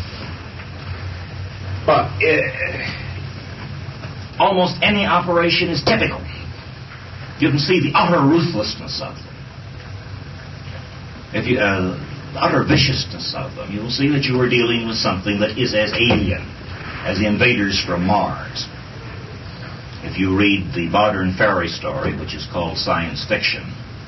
But uh, almost any operation is typical. You can see the utter ruthlessness of them. If you, uh, the utter viciousness of them, you will see that you are dealing with something that is as alien as the invaders from Mars. If you read the modern fairy story, which is called science fiction,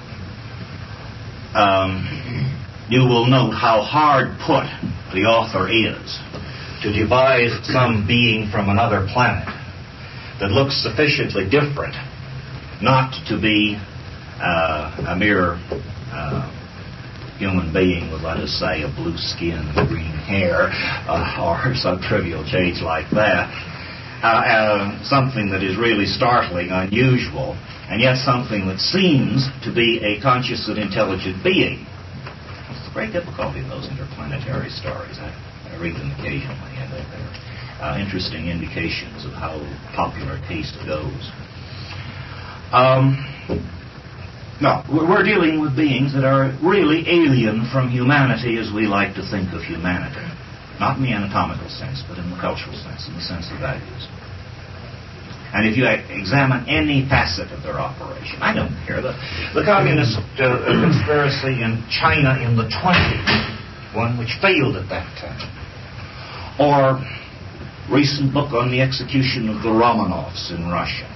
um, you will note how hard put the author is to devise some being from another planet that looks sufficiently different not to be uh, a mere uh, human being with, let us say, a blue skin, green hair, uh, or some trivial change like that. Uh, uh, something that is really startling, unusual, and yet something that seems to be a conscious and intelligent being. It's a great difficulty in those interplanetary stories. I, I read them occasionally, and they're uh, interesting indications of how popular taste goes. Um, no, we're dealing with beings that are really alien from humanity as we like to think of humanity. Not in the anatomical sense, but in the cultural sense, in the sense of values. And if you examine any facet of their operation, I don't care, the, the communist uh, conspiracy in China in the twenties, one which failed at that time, or recent book on the execution of the Romanovs in Russia.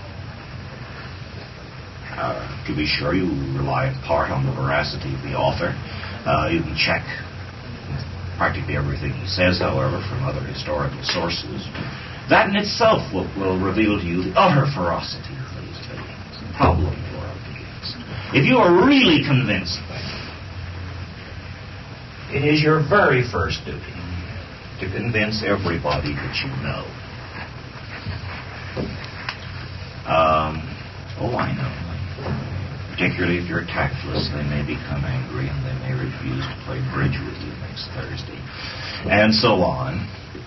Uh, to be sure, you rely in part on the veracity of the author. Uh, you can check practically everything he says, however, from other historical sources. That in itself will, will reveal to you the utter ferocity of these beings, the problem you are up against. If you are really convinced, then, it is your very first duty to convince everybody that you know. Um, oh, I know. Particularly if you're tactless, they may become angry and they may refuse to play bridge with you next Thursday, and so on.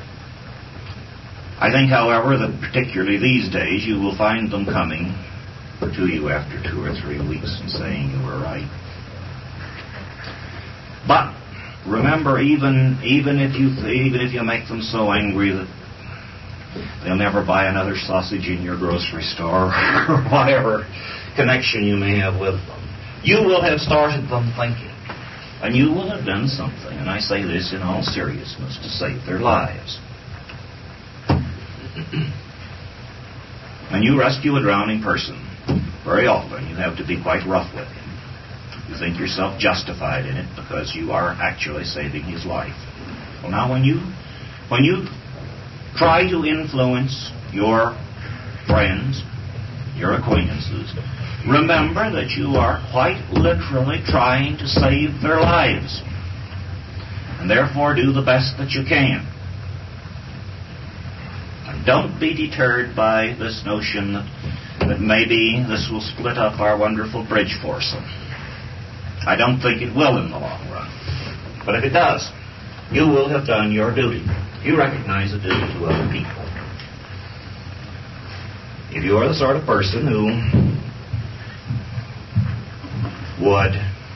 I think, however, that particularly these days you will find them coming to you after two or three weeks and saying you were right. But remember, even even if you even if you make them so angry that they'll never buy another sausage in your grocery store or whatever connection you may have with them, you will have started them thinking, and you will have done something, and I say this in all seriousness, to save their lives. When you rescue a drowning person, very often you have to be quite rough with him. You think yourself justified in it because you are actually saving his life. Well, now when you when you try to influence your friends, your acquaintances, remember that you are quite literally trying to save their lives, and therefore do the best that you can. And don't be deterred by this notion that, that maybe this will split up our wonderful bridge foursome. I don't think it will in the long run. But if it does, you will have done your duty. You recognize a duty to other people. If you are the sort of person who would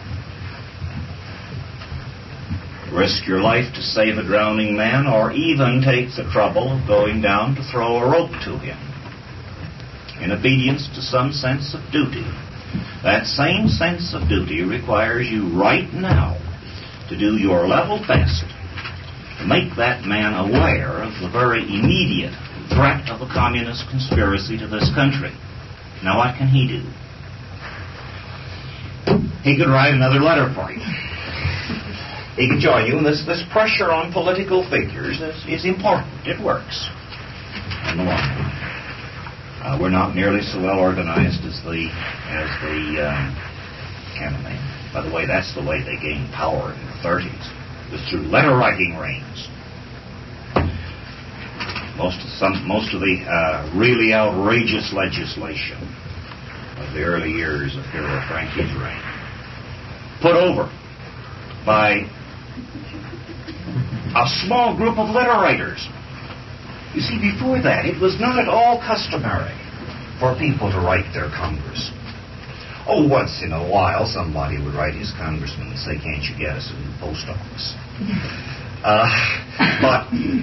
risk your life to save a drowning man, or even take the trouble of going down to throw a rope to him, in obedience to some sense of duty, that same sense of duty requires you right now to do your level best to make that man aware of the very immediate threat of a communist conspiracy to this country. Now what can he do? He could write another letter for you. He could join you, and this, this pressure on political figures is, is important. It works in the long run. Uh, we're not nearly so well organized as the as the um, enemy. By the way, that's the way they gained power in the thirties, was through letter writing rings. Most of some most of the uh, really outrageous legislation of the early years of Hero Frankie's reign, put over by a small group of letter writers. You see, before that, it was not at all customary for people to write their Congress. Oh, once in a while, somebody would write his congressman and say, "Can't you get us a new post office?" Uh, but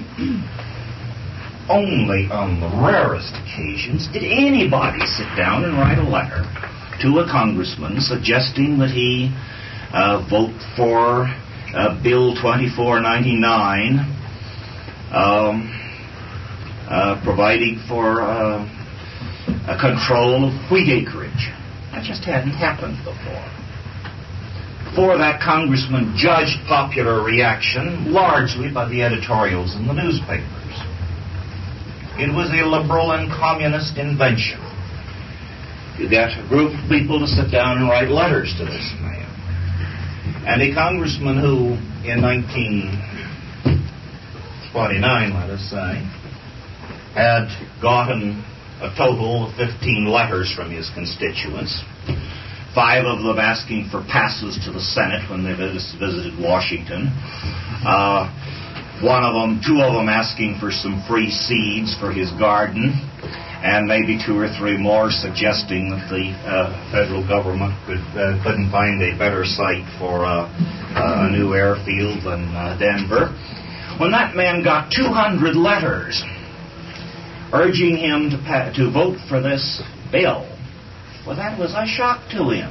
only on the rarest occasions did anybody sit down and write a letter to a congressman suggesting that he uh, vote for uh, Bill twenty-four ninety-nine, um, uh, providing for uh, a control of wheat acreage. That just hadn't happened before. Before that, congressman judged popular reaction largely by the editorials in the newspapers. It was a liberal and communist invention. You got a group of people to sit down and write letters to this man. And a congressman who, in nineteen twenty-nine, let us say, had gotten a total of fifteen letters from his constituents, five of them asking for passes to the Senate when they visited Washington, uh, one of them, two of them asking for some free seeds for his garden, and maybe two or three more suggesting that the uh, federal government could, uh, couldn't find a better site for uh, uh, a new airfield than uh, Denver. When that man got two hundred letters urging him to, pa- to vote for this bill, well, that was a shock to him.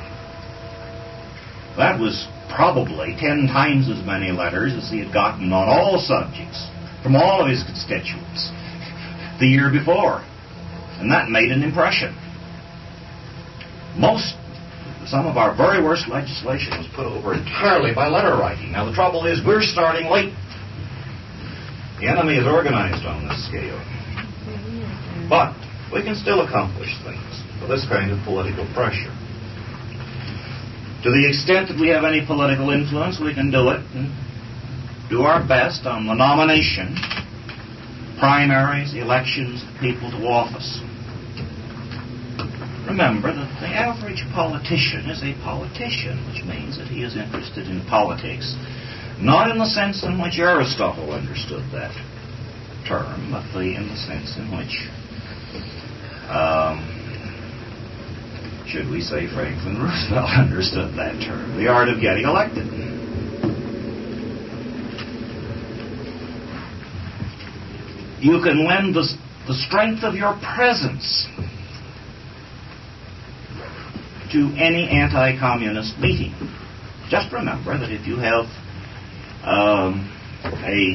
That was probably ten times as many letters as he had gotten on all subjects from all of his constituents the year before. And that made an impression. Most, some of our very worst legislation was put over entirely by letter writing. Now the trouble is we're starting late. The enemy is organized on this scale. But we can still accomplish things with this kind of political pressure. To the extent that we have any political influence, we can do it and do our best on the nomination, primaries, elections of people to office. remember that the average politician is a politician, which means that he is interested in politics, not in the sense in which Aristotle understood that term, but the, in the sense in which, um, should we say, Franklin Roosevelt understood that term, the art of getting elected. You can lend the, the strength of your presence to any anti-communist meeting. Just remember that if you have um, a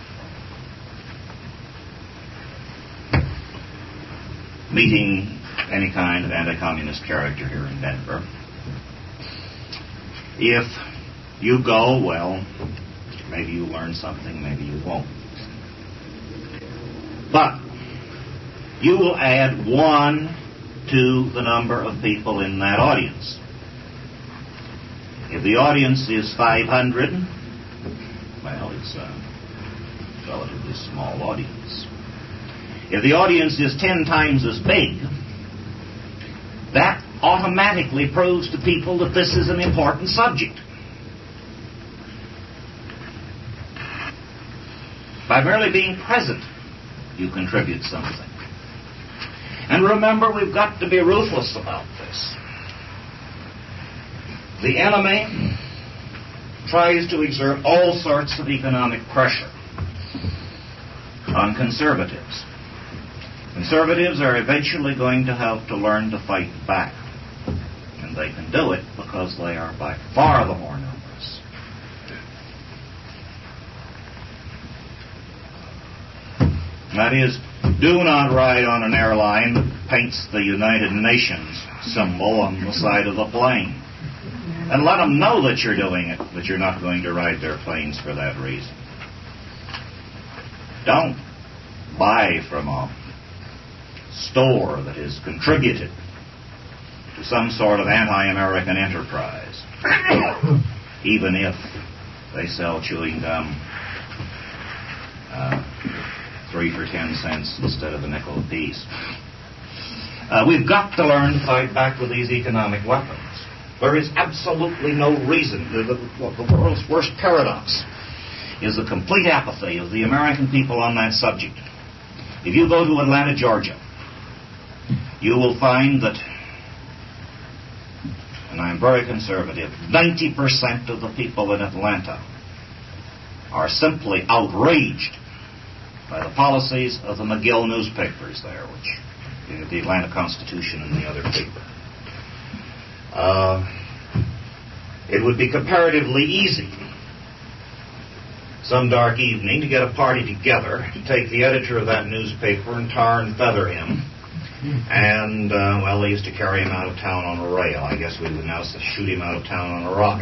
meeting, any kind of anti-communist character here in Denver, if you go, well, maybe you learn something, maybe you won't. But you will add one to the number of people in that audience. If the audience is five hundred, well, it's a relatively small audience. If the audience is ten times as big, that automatically proves to people that this is an important subject. By merely being present, you contribute something. And remember, we've got to be ruthless about this. The enemy tries to exert all sorts of economic pressure on conservatives. Conservatives are eventually going to have to learn to fight back. And they can do it because they are by far the more numerous. That is, do not ride on an airline that paints the United Nations symbol on the side of the plane. And let them know that you're doing it, that you're not going to ride their planes for that reason. Don't buy from a store that is contributed to some sort of anti-American enterprise, even if they sell chewing gum uh, three for ten cents instead of a nickel apiece. Uh, we've got to learn to fight back with these economic weapons. There is absolutely no reason. The, the, the world's worst paradox is the complete apathy of the American people on that subject. If you go to Atlanta, Georgia, you will find that, and I'm very conservative, ninety percent of the people in Atlanta are simply outraged by the policies of the McGill newspapers there, which the Atlanta Constitution and the other paper. Uh, it would be comparatively easy some dark evening to get a party together to take the editor of that newspaper and tar and feather him. And, uh, well, they used to carry him out of town on a rail. I guess we would now shoot him out of town on a rocket.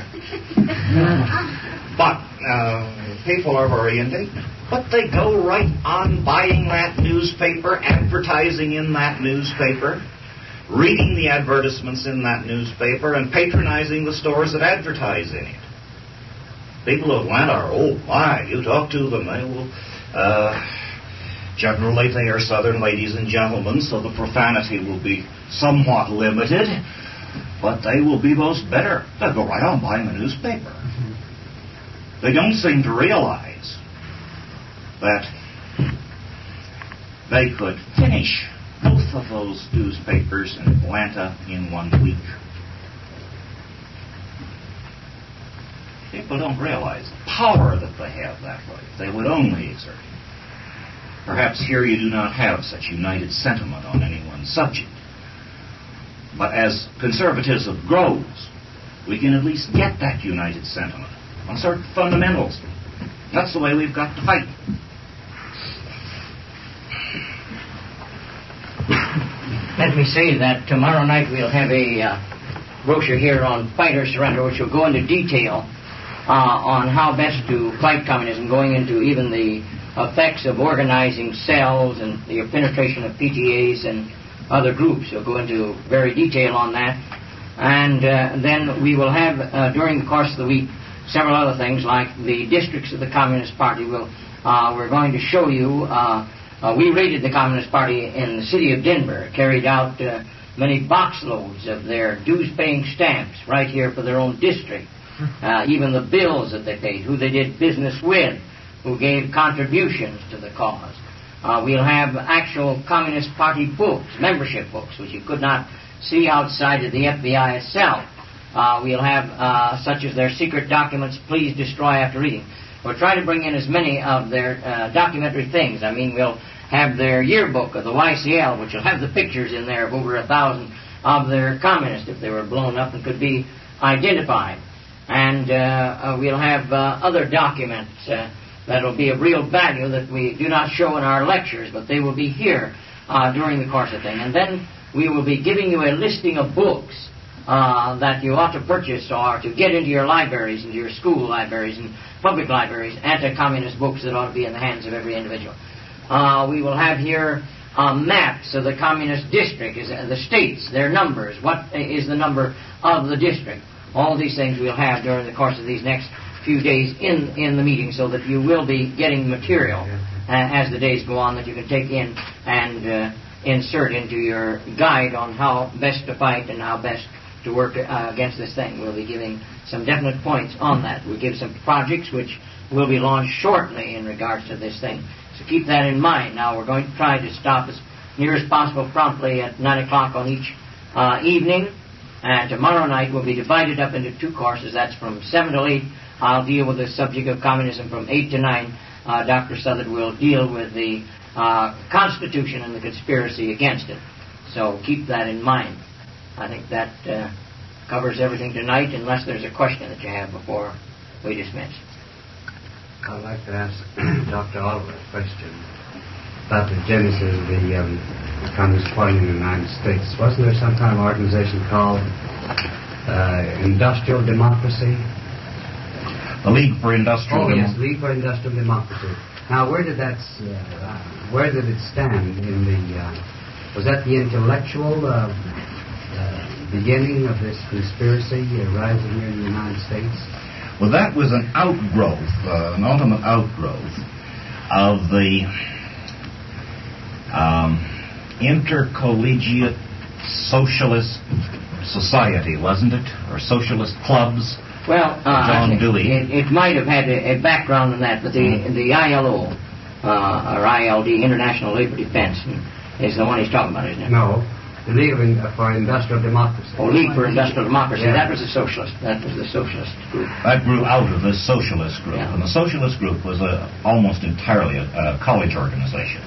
But uh, people are very indignant. But they go right on buying that newspaper, advertising in that newspaper, reading the advertisements in that newspaper, and patronizing the stores that advertise in it. People of Atlanta are, oh my, you talk to them, they will... Uh, Generally, they are Southern ladies and gentlemen, so the profanity will be somewhat limited, but they will be most better. They'll go right on buying the newspaper. They don't seem to realize that they could finish both of those newspapers in Atlanta in one week. People don't realize the power that they have that way. They would only exert it. Perhaps here you do not have such united sentiment on any one subject. But as conservatism grows, we can at least get that united sentiment on certain fundamentals. That's the way we've got to fight. Let me say that tomorrow night we'll have a uh, brochure here on fight or surrender, which will go into detail uh, on how best to fight communism, going into even the effects of organizing cells and the penetration of P T As and other groups. We'll go into very detail on that. And uh, then we will have, uh, during the course of the week, several other things like the districts of the Communist Party. We'll, uh, we're going to show you, uh, uh, we raided the Communist Party in the city of Denver, carried out uh, many box loads of their dues-paying stamps right here for their own district. Uh, even the bills that they paid, who they did business with, who gave contributions to the cause. Uh, we'll have actual Communist Party books, membership books, which you could not see outside of the F B I itself. Uh, we'll have uh, such as their secret documents, please destroy after reading. We'll try to bring in as many of their uh, documentary things. I mean, we'll have their yearbook of the Y C L, which will have the pictures in there of over a thousand of their communists if they were blown up and could be identified. And uh, uh, we'll have uh, other documents uh, that will be of real value that we do not show in our lectures, but they will be here uh, during the course of the thing. And then we will be giving you a listing of books uh, that you ought to purchase or to get into your libraries, into your school libraries and public libraries, anti-communist books that ought to be in the hands of every individual. Uh, we will have here uh, maps of the communist district, is, uh, the states, their numbers, what is the number of the district. All these things we'll have during the course of these next few days in, in the meeting, so that you will be getting material uh, as the days go on that you can take in and uh, insert into your guide on how best to fight and how best to work uh, against this thing. We'll be giving some definite points on that. We'll give some projects which will be launched shortly in regards to this thing. So keep that in mind. Now we're going to try to stop as near as possible promptly at nine o'clock on each uh, evening. And tomorrow night will be divided up into two courses. That's from seven to eight. I'll deal with the subject of communism. From eight to nine, uh, Doctor Southard will deal with the uh, Constitution and the conspiracy against it. So keep that in mind. I think that uh, covers everything tonight, unless there's a question that you have before we dismiss. I'd like to ask Doctor Oliver a question about the genesis of the um, Communist Party in the United States. Wasn't there some kind of organization called uh, Industrial Democracy? The League for Industrial Oh, yes, Democracy. League for Industrial Democracy. Now, where did that, uh, where did it stand in the, uh, was that the intellectual uh, uh, beginning of this conspiracy uh, rising here in the United States? Well, that was an outgrowth, uh, an ultimate outgrowth of the um, intercollegiate socialist society, wasn't it? Or socialist clubs? Well, uh, John Dewey. It, it might have had a, a background in that, but the, mm-hmm. the I L O, uh, or I L D, International Labor Defense, is the one he's talking about, isn't it? No. The League in, uh, for Industrial Democracy. Oh, League for Industrial Democracy. Yeah. That was the socialist. That was the socialist group. That grew out of the socialist group. Yeah. And the socialist group was a, almost entirely a, a college organization.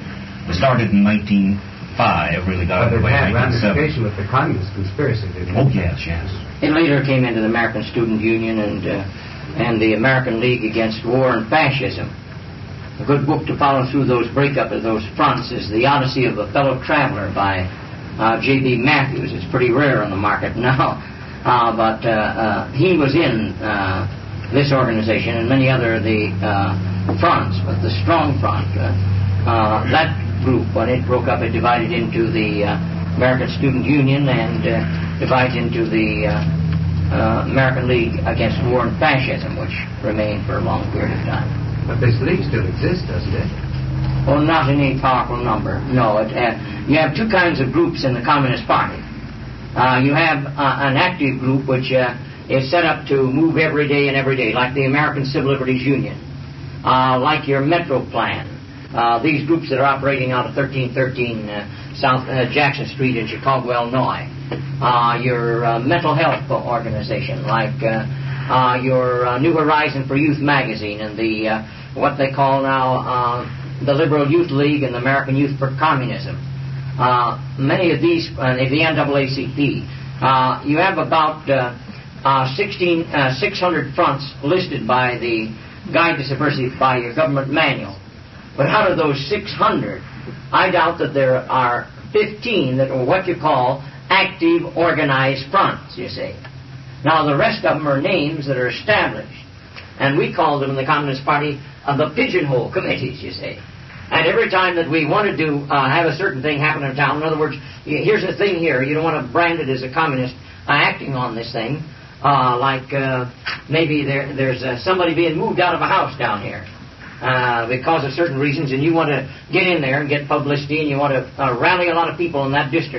It started in nineteen oh five, really got But it underway had in nineteen seventy. ramification with the communist conspiracy, didn't it? Oh, yes, yes. It later came into the American Student Union and uh, and the American League Against War and Fascism. A good book to follow through those breakup of those fronts is The Odyssey of a Fellow Traveler by uh, J B Matthews. It's pretty rare on the market now, uh, but uh, uh, he was in uh, this organization and many other of the uh, fronts, but the strong front, uh, uh, that group, when it broke up, it divided into the uh, American Student Union and uh, divides into the uh, uh, American League Against War and Fascism, which remained for a long period of time. But this league still exists, doesn't it? Well, not in any powerful number. No, it, uh, you have two kinds of groups in the Communist Party. Uh, you have uh, an active group which uh, is set up to move every day and every day, like the American Civil Liberties Union, uh, like your Metro Plan. Uh, these groups that are operating out of thirteen thirteen uh, South uh, Jackson Street in Chicago, Illinois. Uh, your uh, mental health organization, like uh, uh, your uh, New Horizon for Youth magazine and the uh, what they call now uh, the Liberal Youth League and the American Youth for Communism. Uh, many of these, uh, the N double A C P, uh, you have about uh, uh, sixteen, uh, six hundred fronts listed by the Guide to Subversive by your government manual. But out of those six hundred, I doubt that there are fifteen that are what you call active organized fronts, you see. Now, the rest of them are names that are established. And we call them in the Communist Party uh, the pigeonhole committees, you see. And every time that we want to do, uh, have a certain thing happen in town, in other words, here's the thing here, you don't want to brand it as a communist uh, acting on this thing, uh, like uh, maybe there, there's uh, somebody being moved out of a house down here. Uh, because of certain reasons, and you want to get in there and get publicity, and you want to uh, rally a lot of people in that district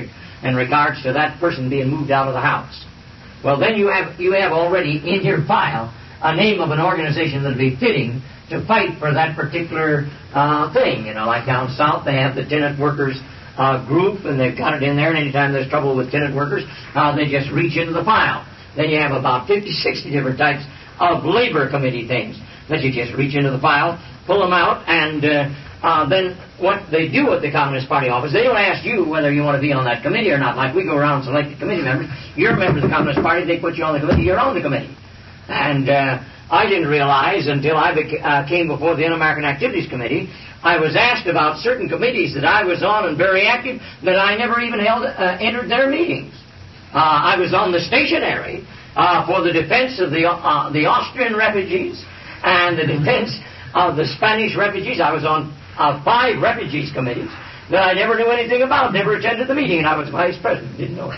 in regards to that person being moved out of the house. Well, then you have you have already in your file a name of an organization that would be fitting to fight for that particular uh, thing. You know, like down south, they have the tenant workers uh, group, and they've got it in there, and anytime there's trouble with tenant workers, uh, they just reach into the file. Then you have about fifty, sixty different types of labor committee things that you just reach into the file, pull them out, and uh, uh, then what they do at the Communist Party office, they don't ask you whether you want to be on that committee or not. Like we go around and select the committee members. You're a member of the Communist Party, they put you on the committee, you're on the committee. And uh, I didn't realize until I beca- uh, came before the Un-American Activities Committee, I was asked about certain committees that I was on and very active that I never even held uh, entered their meetings. Uh, I was on the stationary uh, for the defense of the uh, the Austrian refugees and the defense of the Spanish refugees. I was on uh, five refugees committees that I never knew anything about, never attended the meeting, and I was vice president. Didn't know it.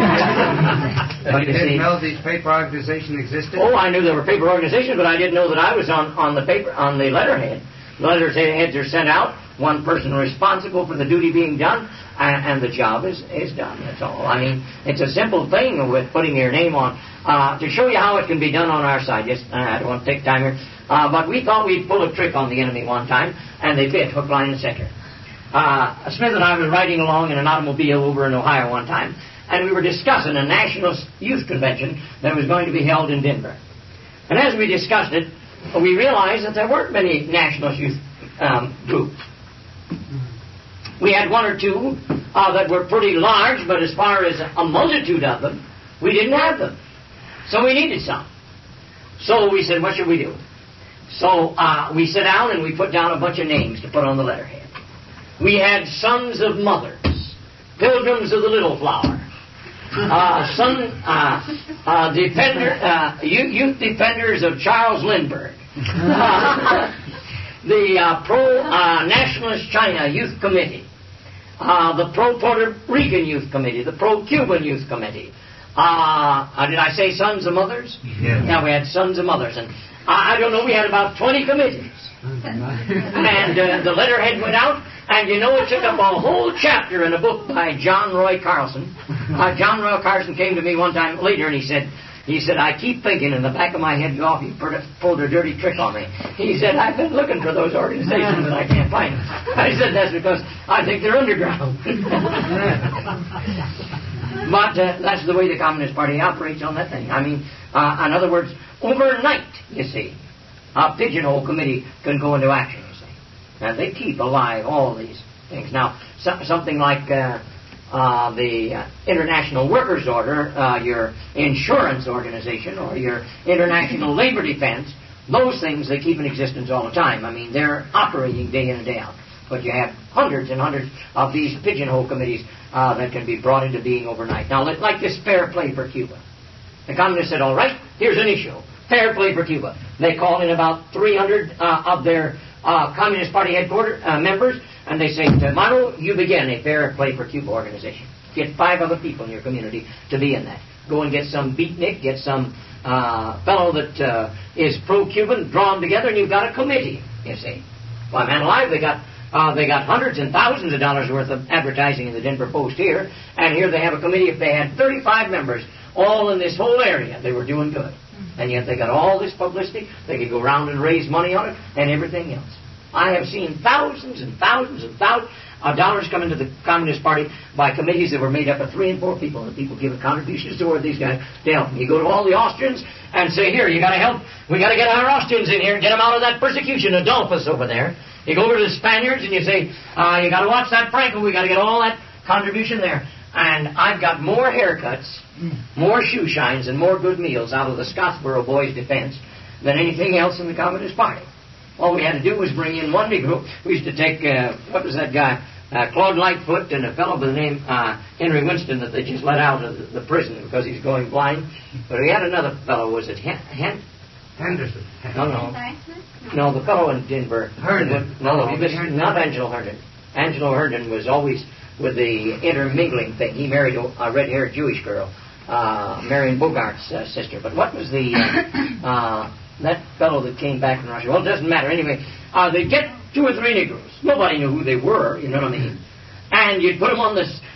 But you didn't know these paper organizations existed? Oh, I knew there were paper organizations, but I didn't know that I was on, on the paper on the letterhead. The letterheads are sent out. One person responsible for the duty being done, and, and the job is, is done. That's all. I mean, it's a simple thing with putting your name on. Uh, to show you how it can be done on our side, yes, I don't want to take time here, uh, but we thought we'd pull a trick on the enemy one time, and they bit hook, line, and sinker. Uh, Smith and I were riding along in an automobile over in Ohio one time, and we were discussing a national youth convention that was going to be held in Denver. And as we discussed it, we realized that there weren't many national youth um, groups. We had one or two uh, that were pretty large, but as far as a multitude of them, we didn't have them. So we needed some. So we said, what should we do? So uh, we sat down and we put down a bunch of names to put on the letterhead. We had Sons of Mothers, Pilgrims of the Little Flower, uh, son, uh, uh, defender, uh, Youth Defenders of Charles Lindbergh, uh, the uh, Pro-Nationalist uh, China Youth Committee, uh, the Pro-Puerto Rican Youth Committee, the Pro-Cuban Youth Committee. Uh, uh, did I say Sons of Mothers? Yeah. Yeah, we had Sons of Mothers. And I, I don't know, we had about twenty committees. And uh, the letterhead went out, and you know, it took up a whole chapter in a book by John Roy Carlson. Uh, John Roy Carlson came to me one time later, and he said, he said, I keep thinking in the back of my head, oh, you pulled a dirty trick on me. He said, I've been looking for those organizations, and I can't find them. I said, that's because I think they're underground. But uh, that's the way the Communist Party operates on that thing. I mean, uh, in other words, overnight, you see, a pigeonhole committee can go into action, you see. And they keep alive all these things. Now, so, something like uh, uh, the uh, International Workers' Order, uh, your insurance organization, or your International Labor Defense, those things, they keep in existence all the time. I mean, they're operating day in and day out. But you have hundreds and hundreds of these pigeonhole committees uh, that can be brought into being overnight. Now, like this Fair Play for Cuba. The communists said, all right, here's an issue. Fair Play for Cuba. They called in about three hundred uh, of their uh, Communist Party headquarters uh, members, and they say, tomorrow you begin a Fair Play for Cuba organization. Get five other people in your community to be in that. Go and get some beatnik, get some uh, fellow that uh, is pro-Cuban, draw them together, and you've got a committee, you see. Why, man alive, they got... Uh, they got hundreds and thousands of dollars worth of advertising in the Denver Post here, and here they have a committee. If they had thirty-five members, all in this whole area, they were doing good. And yet they got all this publicity. They could go around and raise money on it and everything else. I have seen thousands and thousands and thousands of dollars come into the Communist Party by committees that were made up of three and four people, and the people giving contributions toward these guys to help them. You go to all the Austrians and say, here, you got to help. We got to get our Austrians in here and get them out of that persecution. Adolphus over there. You go over to the Spaniards and you say, uh, you got to watch that Franco. We got to get all that contribution there. And I've got more haircuts, more shoe shines, and more good meals out of the Scottsboro Boys' defense than anything else in the Communist Party. All we had to do was bring in one Negro. We used to take, uh, what was that guy, uh, Claude Lightfoot, and a fellow by the name uh, Henry Winston that they just let out of the, the prison because he's going blind. But we had another fellow, was it Hen? Hen? Henderson. No, no. No, the fellow in Denver. Herndon. No, no, this, not Angelo Herndon. Angelo Herndon was always with the intermingling thing. He married a, a red-haired Jewish girl, uh, Marion Bogart's uh, sister. But what was the, uh, uh, that fellow that came back from Russia? Well, it doesn't matter. Anyway, uh, they'd get two or three Negroes. Nobody knew who they were, you know what I mean? And you'd put them on this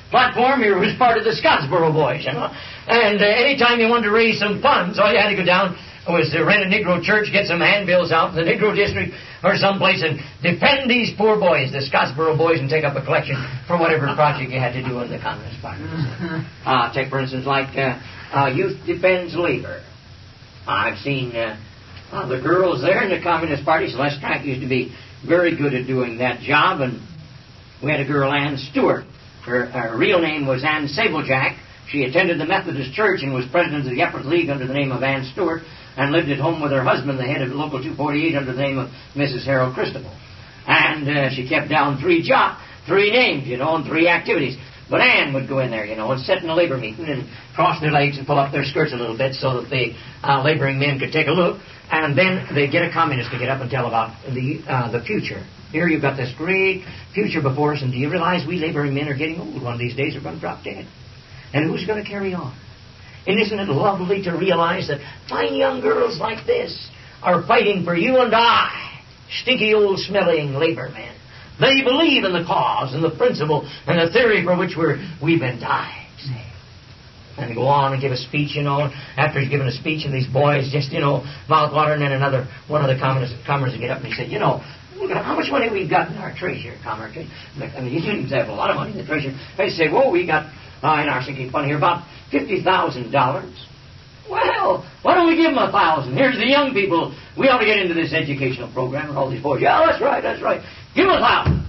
platform, you was part of the Scottsboro Boys, you know. And uh, anytime you wanted to raise some funds, all you had to go down was to rent a Negro church, get some handbills out in the Negro district or someplace and defend these poor boys, the Scottsboro Boys, and take up a collection for whatever project you had to do in the Communist Party. Uh, take, for instance, like uh, uh, Youth Defends Labor. I've seen uh, uh, the girls there in the Communist Party. Celeste Track used to be very good at doing that job, and we had a girl, Ann Stewart. Her, her real name was Ann Sablejack. She attended the Methodist Church and was president of the Upper League under the name of Ann Stewart, and lived at home with her husband, the head of Local two forty-eight, under the name of Missus Harold Christabel. And uh, she kept down three jobs, three names, you know, and three activities. But Ann would go in there, you know, and sit in a labor meeting and cross their legs and pull up their skirts a little bit so that the uh, laboring men could take a look. And then they'd get a communist to get up and tell about the uh, the future. Here you've got this great future before us, and do you realize we laboring men are getting old? One of these days we're going to drop dead. And who's going to carry on? And isn't it lovely to realize that fine young girls like this are fighting for you and I, stinky old smelling labor men. They believe in the cause and the principle and the theory for which we're, we've been dying. See? And go on and give a speech, you know. After he's given a speech, and these boys just, you know, mouth water, and then another one of the commoners, commoners would get up and he said, you know, look at how much money we've got in our treasury, comrade. I mean, you have a lot of money in the treasury. They say, well, we got, uh, in our sinking fund here, about fifty thousand dollars. Well, why don't we give them a thousand? Here's the young people. We ought to get into this educational program and all these boys. Yeah, that's right, that's right. Give them a thousand.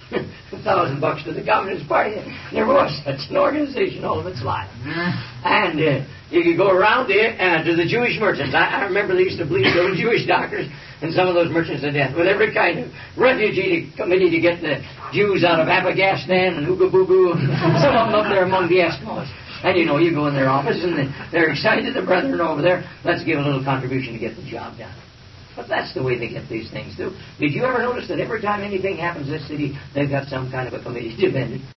A thousand bucks to the Communist Party. There was such an organization all of its life. And uh, you could go around there uh, to the Jewish merchants. I, I remember they used to bleed those Jewish doctors and some of those merchants to death with every kind of refugee committee to get the Jews out of Afghanistan and Ooga Booga, some of them up there among the Eskimos. And you know, you go in their office and they're excited, the brethren over there, let's give a little contribution to get the job done. But that's the way they get these things, too. Did you ever notice that every time anything happens in this city, they've got some kind of a committee to defend it?